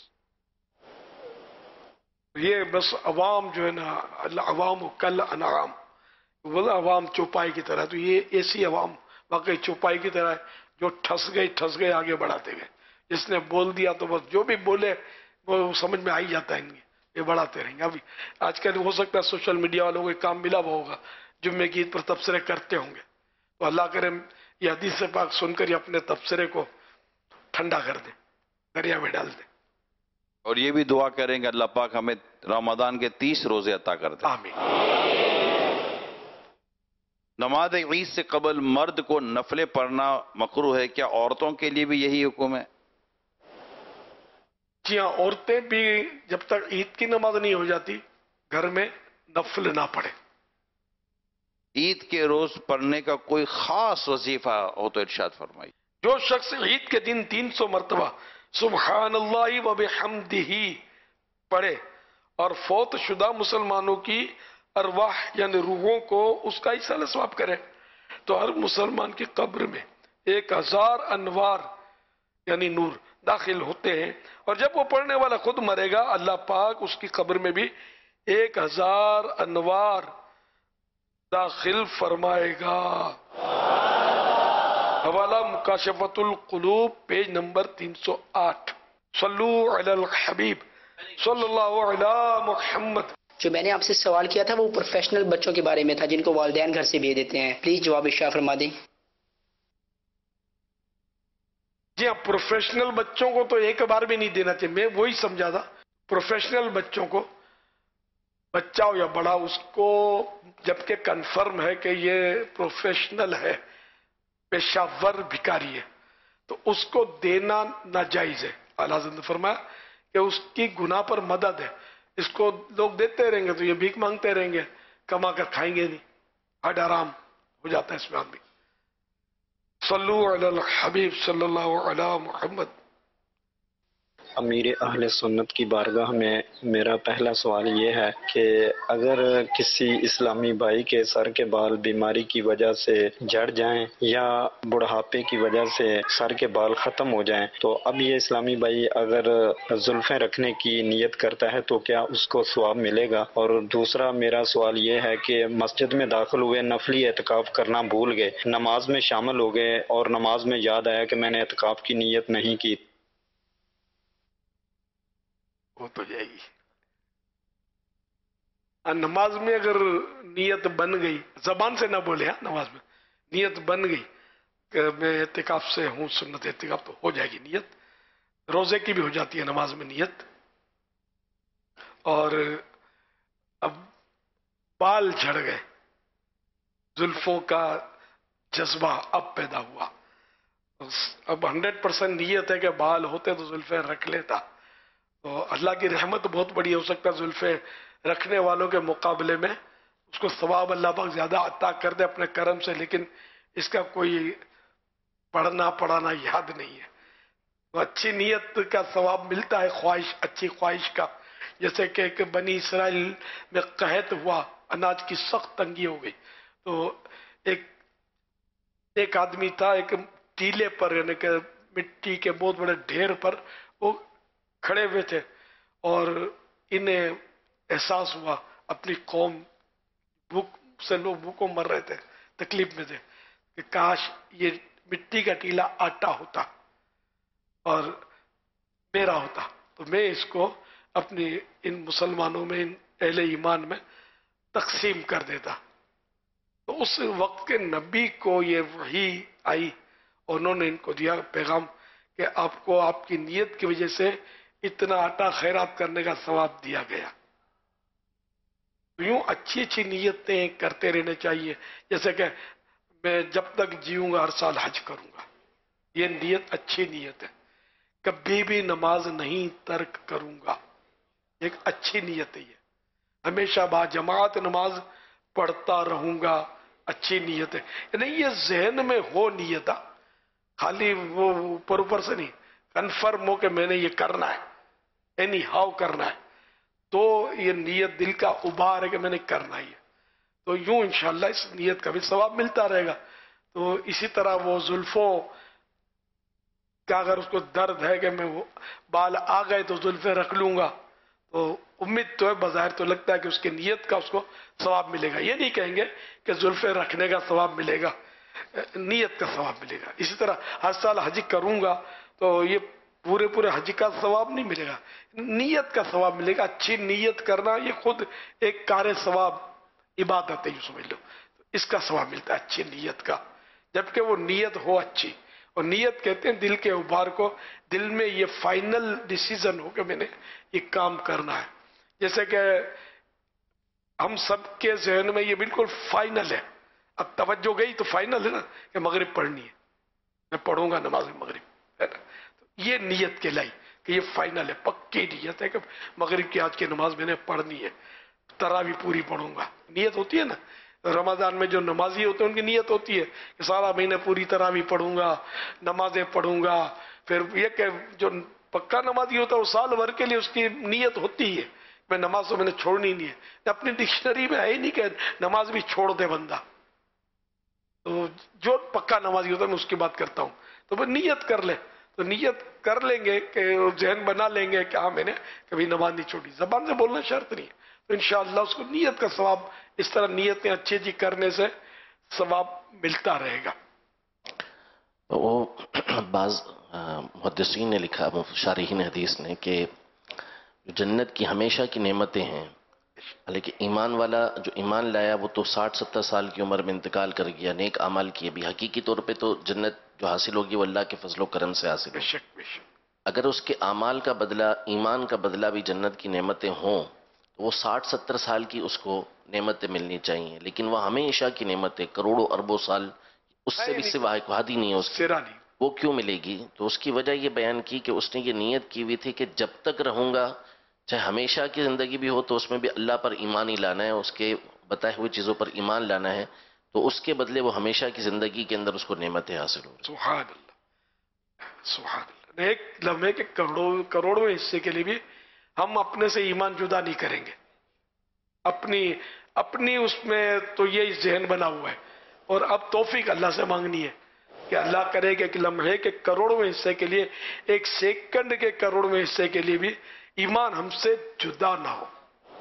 یہ بس عوام جو ہے نا, عوام کل انعام, وہ عوام چوپائی کی طرح, تو یہ ایسی عوام واقعی چوپائی کی طرح ہے جو ٹھس گئی ٹھس گئی آگے بڑھاتے گئے. جس نے بول دیا تو بس جو بھی بولے وہ سمجھ میں آئی جاتا ہے, یہ بڑھاتے رہیں گے. ابھی آج کل ہو سکتا ہے سوشل میڈیا والوں کو کام ملا ہوا ہوگا, جمعے کی عید پر تبصرے کرتے ہوں گے, تو اللہ کرے یہ حدیث پاک سن کر یہ اپنے تبصرے کو ٹھنڈا کر دیں, دریا میں ڈال دیں. اور یہ بھی دعا کریں گے اللہ پاک ہمیں رمضان کے تیس روزے عطا کر دیں. آمین. نماز عید سے قبل مرد کو نفلیں پڑھنا مکروہ ہے, کیا عورتوں کے لیے بھی یہی حکم ہے؟ جی ہاں, عورتیں بھی جب تک عید کی نماز نہیں ہو جاتی گھر میں نفل نہ پڑھے. عید کے روز پڑھنے کا کوئی خاص وظیفہ ہو تو ارشاد فرمائی. جو شخص عید کے دن تین سو مرتبہ سبحان اللہ و بحمدہ پڑھے اور فوت شدہ مسلمانوں کی ارواح یعنی روحوں کو اس کا ایصال ثواب کرے, تو ہر مسلمان کی قبر میں ایک ہزار انوار یعنی نور داخل ہوتے ہیں, اور جب وہ پڑھنے والا خود مرے گا اللہ پاک اس کی قبر میں بھی ایک ہزار انوار داخل فرمائے گا. حوالہ مکاشفت القلوب پیج نمبر تین سو آٹھ. صلو علی الحبیب صلی اللہ علی محمد. جو میں نے آپ سے سوال کیا تھا وہ پروفیشنل بچوں کے بارے میں تھا جن کو والدین گھر سے بھیج دیتے ہیں. پلیز جواب ارشاد فرما دیں. جی ہاں، پروفیشنل بچوں کو تو ایک بار بھی نہیں دینا چاہیے. میں وہی سمجھا تھا، پروفیشنل بچوں کو، بچہ ہو یا بڑا، اس کو جبکہ کنفرم ہے کہ یہ پروفیشنل ہے، پیشہ ور بھکاری ہے، تو اس کو دینا ناجائز ہے. اعلیٰ حضرت نے فرمایا کہ اس کی گناہ پر مدد ہے. اس کو لوگ دیتے رہیں گے تو یہ بھیک مانگتے رہیں گے، کما کر کھائیں گے نہیں، ہڈ آرام ہو جاتا ہے اس میں آدمی. صلو علی الحبیب صلی اللہ علی محمد. امیر اہل سنت کی بارگاہ میں میرا پہلا سوال یہ ہے کہ اگر کسی اسلامی بھائی کے سر کے بال بیماری کی وجہ سے جھڑ جائیں یا بڑھاپے کی وجہ سے سر کے بال ختم ہو جائیں تو اب یہ اسلامی بھائی اگر زلفیں رکھنے کی نیت کرتا ہے تو کیا اس کو ثواب ملے گا؟ اور دوسرا میرا سوال یہ ہے کہ مسجد میں داخل ہوئے نفلی اعتکاف کرنا بھول گئے، نماز میں شامل ہو گئے اور نماز میں یاد آیا کہ میں نے اعتکاف کی نیت نہیں کی. وہ تو جائے گی. نماز میں اگر نیت بن گئی، زبان سے نہ بولے، ہاں نماز میں نیت بن گئی کہ میں اعتکاف سے ہوں، سنت اعتکاف، تو ہو جائے گی نیت. روزے کی بھی ہو جاتی ہے نماز میں نیت. اور اب بال جھڑ گئے، زلفوں کا جذبہ اب پیدا ہوا، اب ہنڈریڈ پرسینٹ نیت ہے کہ بال ہوتے تو زلفیں رکھ لیتا. تو اللہ کی رحمت بہت بڑی، ہو سکتا ہے زلفیں رکھنے والوں کے مقابلے میں اس کو ثواب اللہ پاک زیادہ عطا کر دے اپنے کرم سے، لیکن اس کا کوئی پڑھنا پڑھانا یاد نہیں ہے. تو اچھی نیت کا ثواب ملتا ہے، خواہش، اچھی خواہش کا. جیسے کہ کہ بنی اسرائیل میں قحط ہوا، اناج کی سخت تنگی ہو گئی، تو ایک ایک آدمی تھا، ایک ٹیلے پر، یعنی کہ مٹی کے بہت بڑے ڈھیر پر وہ کھڑے ہوئے تھے، اور انہیں احساس ہوا اپنی قوم بھوک سے، لوگ بھوکوں مر رہے تھے، تکلیف میں تھے، کہ کاش یہ مٹی کا ٹیلا آٹا ہوتا اور میرا ہوتا تو میں اس کو اپنی ان مسلمانوں میں، ان اہل ایمان میں تقسیم کر دیتا. تو اس وقت کے نبی کو یہ وحی آئی اور انہوں نے ان کو دیا پیغام کہ آپ کو آپ کی نیت کی وجہ سے اتنا آٹا خیرات کرنے کا ثواب دیا گیا. یوں اچھی اچھی نیتیں کرتے رہنے چاہیے. جیسے کہ میں جب تک جیوں گا ہر سال حج کروں گا، یہ نیت اچھی نیت ہے. کبھی بھی نماز نہیں ترک کروں گا، ایک اچھی نیت ہے. یہ ہمیشہ با جماعت نماز پڑھتا رہوں گا، اچھی نیت ہے. یعنی یہ ذہن میں ہو نیت، خالی وہ اوپر اوپر سے نہیں، کنفرم ہو کہ میں نے یہ کرنا ہے، اینی ہاؤ کرنا ہے، تو یہ نیت دل کا ابھار ہے کہ میں نے کرنا ہی ہے. تو یوں انشاءاللہ اس نیت کا بھی ثواب ملتا رہے گا. تو اسی طرح وہ زلفوں کا اگر اس کو درد ہے کہ میں وہ بال آ گئے تو زلفیں رکھ لوں گا، تو امید تو ہے، بظاہر تو لگتا ہے کہ اس کی نیت کا اس کو ثواب ملے گا. یہ نہیں کہیں گے کہ زلفیں رکھنے کا ثواب ملے گا، نیت کا ثواب ملے گا. اسی طرح ہر سال حج کروں گا تو یہ پورے پورے حج کا ثواب نہیں ملے گا، نیت کا ثواب ملے گا. اچھی نیت کرنا یہ خود ایک کار ثواب عبادت ہے، یوں سمجھ لو. اس کا ثواب ملتا ہے اچھی نیت کا، جبکہ وہ نیت ہو اچھی. اور نیت کہتے ہیں دل کے ابھار کو، دل میں یہ فائنل ڈیسیزن ہو کہ میں نے یہ کام کرنا ہے. جیسے کہ ہم سب کے ذہن میں یہ بالکل فائنل ہے، اب توجہ گئی تو فائنل ہے نا کہ مغرب پڑھنی ہے، میں پڑھوں گا نماز مغرب، ہے نا. یہ نیت کہلائی کہ یہ فائنل ہے، پکی نیت ہے کہ مغرب کی آج کی نماز میں نے پڑھنی ہے، تراویح پوری پڑھوں گا. نیت ہوتی ہے نا، رمضان میں جو نمازی ہوتے ہیں ان کی نیت ہوتی ہے کہ سارا مہینہ پوری تراویح پڑھوں گا، نمازیں پڑھوں گا. پھر یہ کہ جو پکا نمازی ہوتا ہے وہ سال بھر کے لیے اس کی نیت ہوتی ہے میں نماز تو میں نے چھوڑنی نہیں ہے. اپنی ڈکشنری میں ہے ہی نہیں کہ نماز بھی چھوڑ دے بندہ. تو جو پکا نمازی ہوتا ہے میں اس کی بات کرتا ہوں. تو وہ نیت کر لے، تو نیت کر لیں گے کہ ذہن بنا لیں گے کہ ہاں میں نے کبھی نماز نہیں چھوڑی. زبان سے بولنا شرط نہیں ہے، تو انشاءاللہ اس کو نیت کا ثواب، اس طرح نیتیں اچھی اچھی کرنے سے ثواب ملتا رہے گا. وہ بعض محدثین نے لکھا، شارحین حدیث نے، کہ جو جنت کی ہمیشہ کی نعمتیں ہیں، لیکن ایمان والا جو ایمان لایا وہ تو ساٹھ ستر سال کی عمر میں انتقال کر گیا، نیک اعمال کیے بھی، حقیقی طور پہ تو جنت جو حاصل ہوگی وہ اللہ کے فضل و کرم سے حاصل بے ہوگی۔ شک بے شک۔ اگر اس کے اعمال کا بدلہ، ایمان کا بدلہ بھی جنت کی نعمتیں ہوں تو وہ ساٹھ ستر سال کی اس کو نعمتیں ملنی چاہیے، لیکن وہ ہمیشہ کی نعمتیں کروڑوں اربوں سال اس سے بھی سوا ایک وادی نہیں ہے اس کی، سیرا نہیں۔ وہ کیوں ملے گی؟ تو اس کی وجہ یہ بیان کی کہ اس نے یہ نیت کی ہوئی تھی کہ جب تک رہوں گا، چاہے ہمیشہ کی زندگی بھی ہو، تو اس میں بھی اللہ پر ایمان ہی لانا ہے، اس کے بتائے ہوئے چیزوں پر ایمان لانا ہے، تو اس کے بدلے وہ ہمیشہ کی زندگی کے اندر اس کو نعمتیں حاصل ہوں۔ سبحان اللہ سبحان اللہ۔ ایک لمحے کے کروڑوں کروڑوں حصے کے لیے بھی ہم اپنے سے ایمان جدا نہیں کریں گے، اپنی اپنی اس میں تو یہ ذہن بنا ہوا ہے، اور اب توفیق اللہ سے مانگنی ہے کہ اللہ کرے کہ ایک لمحے کے کروڑوں حصے کے لیے، ایک سیکنڈ کے کروڑوں حصے کے لیے بھی ایمان ہم سے جدا نہ ہو۔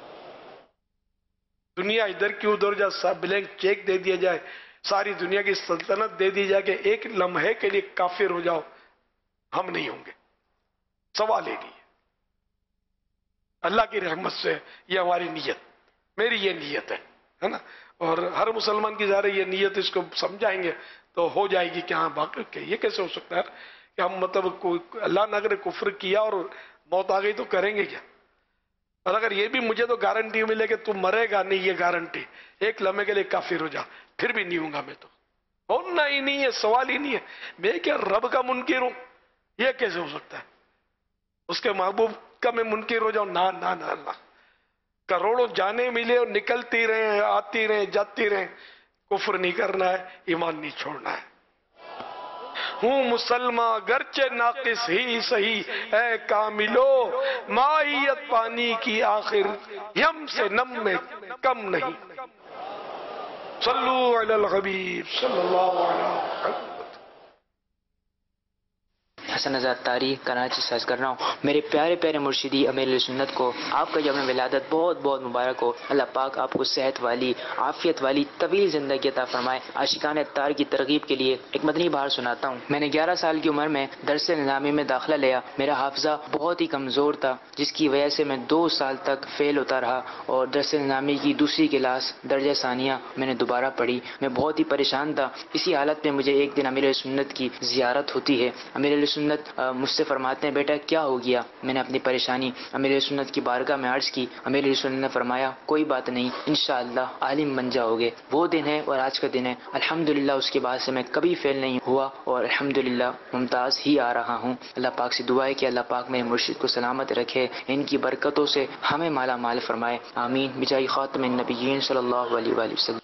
دنیا ادھر کی ادھر جا بلینک چیک دے دیا جائے، ساری دنیا کی سلطنت دے دی جائے کہ ایک لمحے کے لیے کافر ہو جاؤ، ہم نہیں ہوں گے۔ سوال ہی نہیں ہے۔ اللہ کی رحمت سے یہ ہماری نیت، میری یہ نیت ہے ہے نا، اور ہر مسلمان کی ظاہر یہ نیت اس کو سمجھائیں گے تو ہو جائے گی کہ ہاں باقی کہ یہ کیسے ہو سکتا ہے کہ ہم مطلب اللہ نہ کرے کفر کیا اور موت آ گئی تو کریں گے کیا؟ اور اگر یہ بھی مجھے تو گارنٹی ملے کہ تم مرے گا نہیں، یہ گارنٹی ایک لمحے کے لیے کافر ہو جا، پھر بھی نہیں ہوں گا میں تو، ہونا ہی نہیں ہے، سوال ہی نہیں ہے۔ میں کیا رب کا منکر ہوں؟ یہ کیسے ہو سکتا ہے؟ اس کے محبوب کا میں منکر ہو جاؤں؟ نہ نہ نہ نہ۔ کروڑوں جانے ملے اور نکلتی رہیں، آتی رہیں، جاتی رہیں، کفر نہیں کرنا ہے، ایمان نہیں چھوڑنا ہے۔ ہوں مسلمان گرچہ ناقص ہی صحیح، اے کاملو ماہیت پانی کی آخر یم سے نم میں کم نہیں۔ صلو علی الحبیب صلی اللہ علیہ وسلم۔ حسن آزاد طاری کراچی سے عرض کر رہا ہوں، میرے پیارے پیارے مرشدی امیر اہل سنت کو آپ کا یوم ولادت بہت بہت مبارک ہو۔ اللہ پاک آپ کو صحت والی، عافیت والی طویل زندگی عطا فرمائے۔ عاشقان اتار کی ترغیب کے لیے ایک مدنی بہار سناتا ہوں۔ میں نے گیارہ سال کی عمر میں درس نظامی میں داخلہ لیا۔ میرا حافظہ بہت ہی کمزور تھا، جس کی وجہ سے میں دو سال تک فیل ہوتا رہا، اور درس نظامی کی دوسری کلاس درجہ ثانیہ میں نے دوبارہ پڑھی۔ میں بہت ہی پریشان تھا۔ اسی حالت میں مجھے ایک دن امیر اہل سنت کی زیارت ہوتی ہے۔ امیر اہل سنت مجھ سے فرماتے ہیں، بیٹا کیا ہو گیا؟ میں نے اپنی پریشانی امیر اہل سنت کی بارگاہ میں عرض کی۔ امیر اہل سنت نے فرمایا، کوئی بات نہیں، انشاءاللہ عالم بن جاؤ گے۔ وہ دن ہے اور آج کا دن ہے، الحمدللہ اس کے بعد سے میں کبھی فیل نہیں ہوا اور الحمدللہ ممتاز ہی آ رہا ہوں۔ اللہ پاک سے دعا ہے کہ اللہ پاک میرے مرشد کو سلامت رکھے، ان کی برکتوں سے ہمیں مالا مال فرمائے، آمین، بجاہ خاتم النبیین صلی اللہ علیہ وآلہ وسلم۔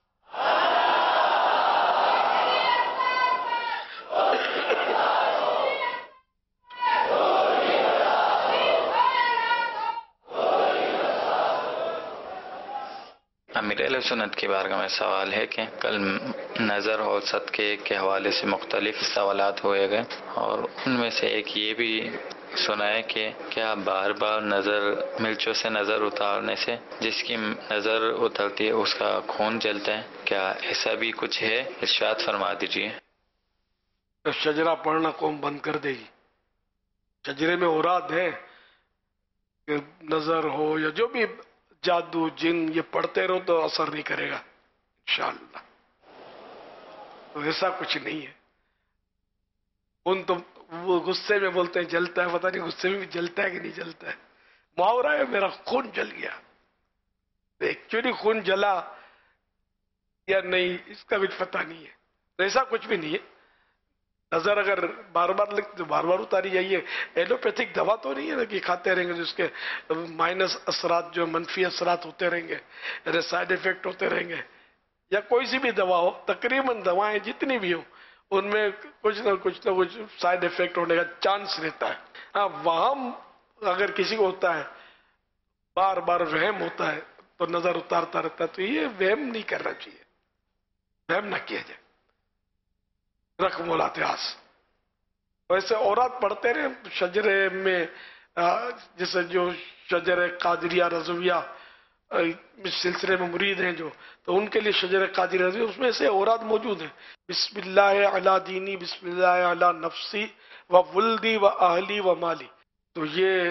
امیر اہل سنت کی بارگاہ میں سوال ہے کہ کل نظر اور صدقے کے حوالے سے مختلف سوالات ہوئے گئے، اور ان میں سے ایک یہ بھی سنا ہے کہ کیا بار بار نظر ملچوں سے نظر اتارنے سے جس کی نظر اترتی ہے اس کا خون جلتا ہے؟ کیا ایسا بھی کچھ ہے؟ ارشاد فرما دیجیے۔ شجرہ پڑھنا قوم بند کر دے گی۔ شجرے میں اوراد ہے کہ نظر ہو یا جو بھی جادو جن، یہ پڑھتے رہو تو اثر نہیں کرے گا انشاءاللہ۔ تو ایسا کچھ نہیں ہے۔ ان تو وہ غصے میں بولتے ہیں جلتا ہے، پتہ نہیں غصے میں بھی جلتا ہے کہ نہیں جلتا ہے۔ محاورہ ہے میرا خون جل گیا، ایکچولی خون جلا یا نہیں اس کا کچھ پتہ نہیں ہے۔ تو ایسا کچھ بھی نہیں ہے۔ نظر اگر بار بار لگ تو بار بار اتاری جائیے۔ ایلوپیتھک دوا تو نہیں ہے نا کہ کھاتے رہیں گے جس کے مائنس اثرات، جو منفی اثرات ہوتے رہیں گے، یعنی سائیڈ ایفیکٹ ہوتے رہیں گے، یا کوئی سی بھی دوا ہو، تقریباً دوائیں جتنی بھی ہوں ان میں کچھ نہ کچھ نہ کچھ سائیڈ ایفیکٹ ہونے کا چانس رہتا ہے۔ ہاں وہاں اگر کسی کو ہوتا ہے، بار بار وہم ہوتا ہے تو نظر اتارتا رہتا ہے، تو یہ وہم نہیں کرنا چاہیے، وہم نہ کیا جائے۔ رقم الاتحاس ویسے اورات پڑھتے رہے شجرے میں، جیسے جو شجر قادریہ رضویہ اس سلسلے میں مرید ہیں جو، تو ان کے لیے شجر قادریہ رضویہ اس میں سے اورات موجود ہیں۔ بسم اللہ علی دینی، بسم اللہ علی نفسی و ولدی و اہلی و مالی، تو یہ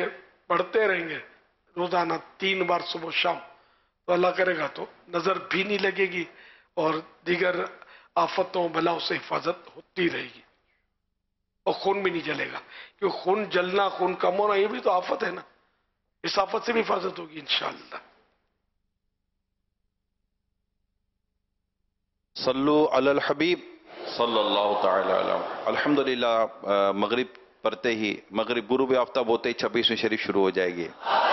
پڑھتے رہیں گے روزانہ تین بار صبح شام تو اللہ کرے گا تو نظر بھی نہیں لگے گی اور دیگر آفتوں بلاؤں سے حفاظت ہوتی رہے گی اور خون بھی نہیں جلے گا، کیونکہ خون جلنا خون کم ہونا یہ بھی تو آفت ہے نا، اس آفت سے بھی حفاظت ہوگی انشاءاللہ۔ صلو علی الحبیب صلی اللہ تعالی علیہ۔ الحمدللہ مغرب پڑھتے ہی مغرب غروب آفتاب ہوتے ہی چھبیسویں شریف شروع ہو جائے گی۔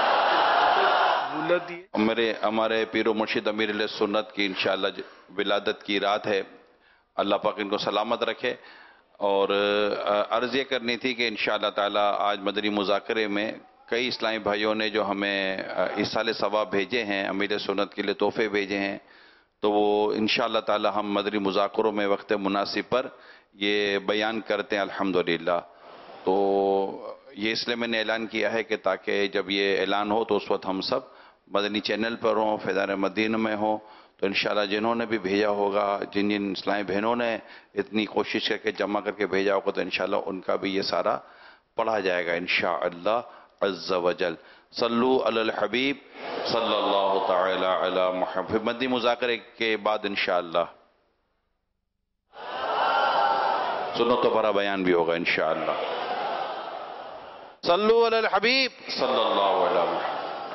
میرے ہمارے پیر و مرشد امیر علیہ سنت کی انشاءاللہ ولادت کی رات ہے، اللہ پاک ان کو سلامت رکھے۔ اور عرض یہ کرنی تھی کہ انشاءاللہ تعالی آج مدنی مذاکرے میں کئی اسلامی بھائیوں نے جو ہمیں ایصال ثواب بھیجے ہیں، امیر سنت کے لیے تحفے بھیجے ہیں، تو وہ انشاءاللہ تعالی ہم مدنی مذاکروں میں وقت مناسب پر یہ بیان کرتے ہیں الحمدللہ۔ تو یہ اس لیے میں نے اعلان کیا ہے کہ تاکہ جب یہ اعلان ہو تو اس وقت ہم سب مدنی چینل پر ہوں، فیضان مدین میں ہوں، تو انشاءاللہ جنہوں نے بھی بھیجا ہوگا، جن جن اسلامی بہنوں نے اتنی کوشش کر کے جمع کر کے بھیجا ہوگا، تو انشاءاللہ ان کا بھی یہ سارا پڑھا جائے گا انشاءاللہ عز و جل۔ صلو علی الحبیب صلی اللہ تعالی علی محمد۔ پھر مدنی مذاکرے کے بعد انشاءاللہ سنت و بھرا بیان بھی ہوگا انشاءاللہ۔ صلو علی الحبیب صلی اللہ علیہ وسلم۔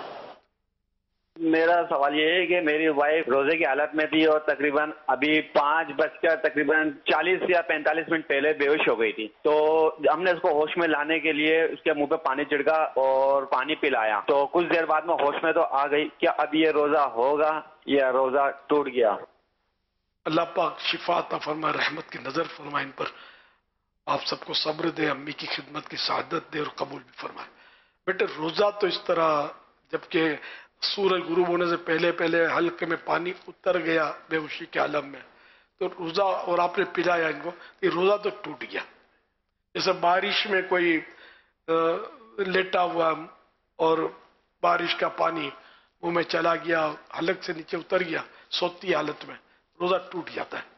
میرا سوال یہ ہے کہ میری وائف روزے کی حالت میں تھی اور تقریباً ابھی پانچ بج کر تقریباً چالیس یا پینتالیس منٹ پہلے بے ہوش ہو گئی تھی، تو ہم نے اس کو ہوش میں لانے کے لیے اس کے منہ پہ پانی چھڑکا اور پانی پلایا، تو کچھ دیر بعد میں ہوش میں تو آ گئی۔ کیا اب یہ روزہ ہوگا یا روزہ ٹوٹ گیا؟ اللہ پاک شفا عطا فرمائے، رحمت کی نظر فرمائے ان پر، آپ سب کو صبر دے، امی کی خدمت کی سعادت دے اور قبول بھی فرمائے۔ بیٹے روزہ تو اس طرح جبکہ سورج غروب ہونے سے پہلے پہلے حلقے میں پانی اتر گیا بے ہوشی کے عالم میں، تو روزہ اور آپ نے پلایا ان کو، یہ روزہ تو ٹوٹ گیا۔ جیسے بارش میں کوئی لیٹا ہوا اور بارش کا پانی منہ میں چلا گیا، حلق سے نیچے اتر گیا سوتی حالت میں، روزہ ٹوٹ جاتا ہے۔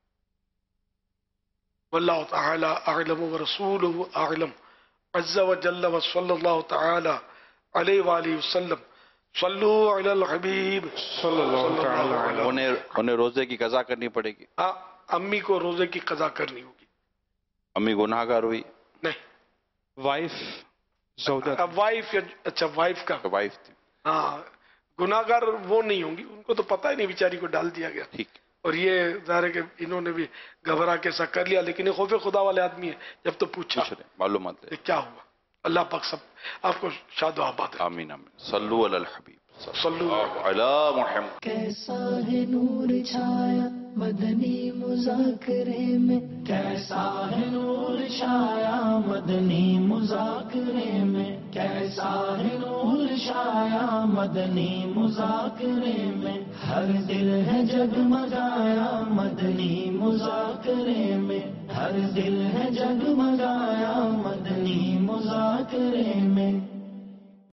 واللہ تعالی اعلم ورسولہ اعلم عز وجل وصلی اللہ تعالی علیہ وآلہ وسلم۔ صلو علی الحبیب صلی اللہ تعالی علیہ وسلم۔ انہیں روزے کی قضا کرنی پڑے گی؟ ہاں، امی کو روزے کی قضا کرنی ہوگی۔ امی گناہ گار ہوئی؟ نہیں، وائف وائف اچھا وائف کا وائف تھی، ہاں گناہ گار وہ نہیں ہوں گی، ان کو تو پتہ ہی نہیں بیچاری کو ڈال دیا گیا، ٹھیک۔ اور یہ ظاہر ہے کہ انہوں نے بھی گھبرا کے ایسا کر لیا، لیکن یہ خوف خدا والے آدمی ہے، جب تو پوچھا معلومات کہ کیا ہوا۔ اللہ پاک سب آپ کو شاد و آباد ہے۔ آمین آمین۔ صلو علی الحبیب صلو علی محمد۔ کیسا ہے نور چھایا مدنی مذاکرے میں، کیسا ہے نور چھایا مدنی مذاکرے میں، کیسا ہے نور چھایا مدنی مذاکرے میں، ہر دل ہے جگمگایا مدنی مذاکرے میں، ہر دل ہے جگمگایا مدنی مذاکرے میں۔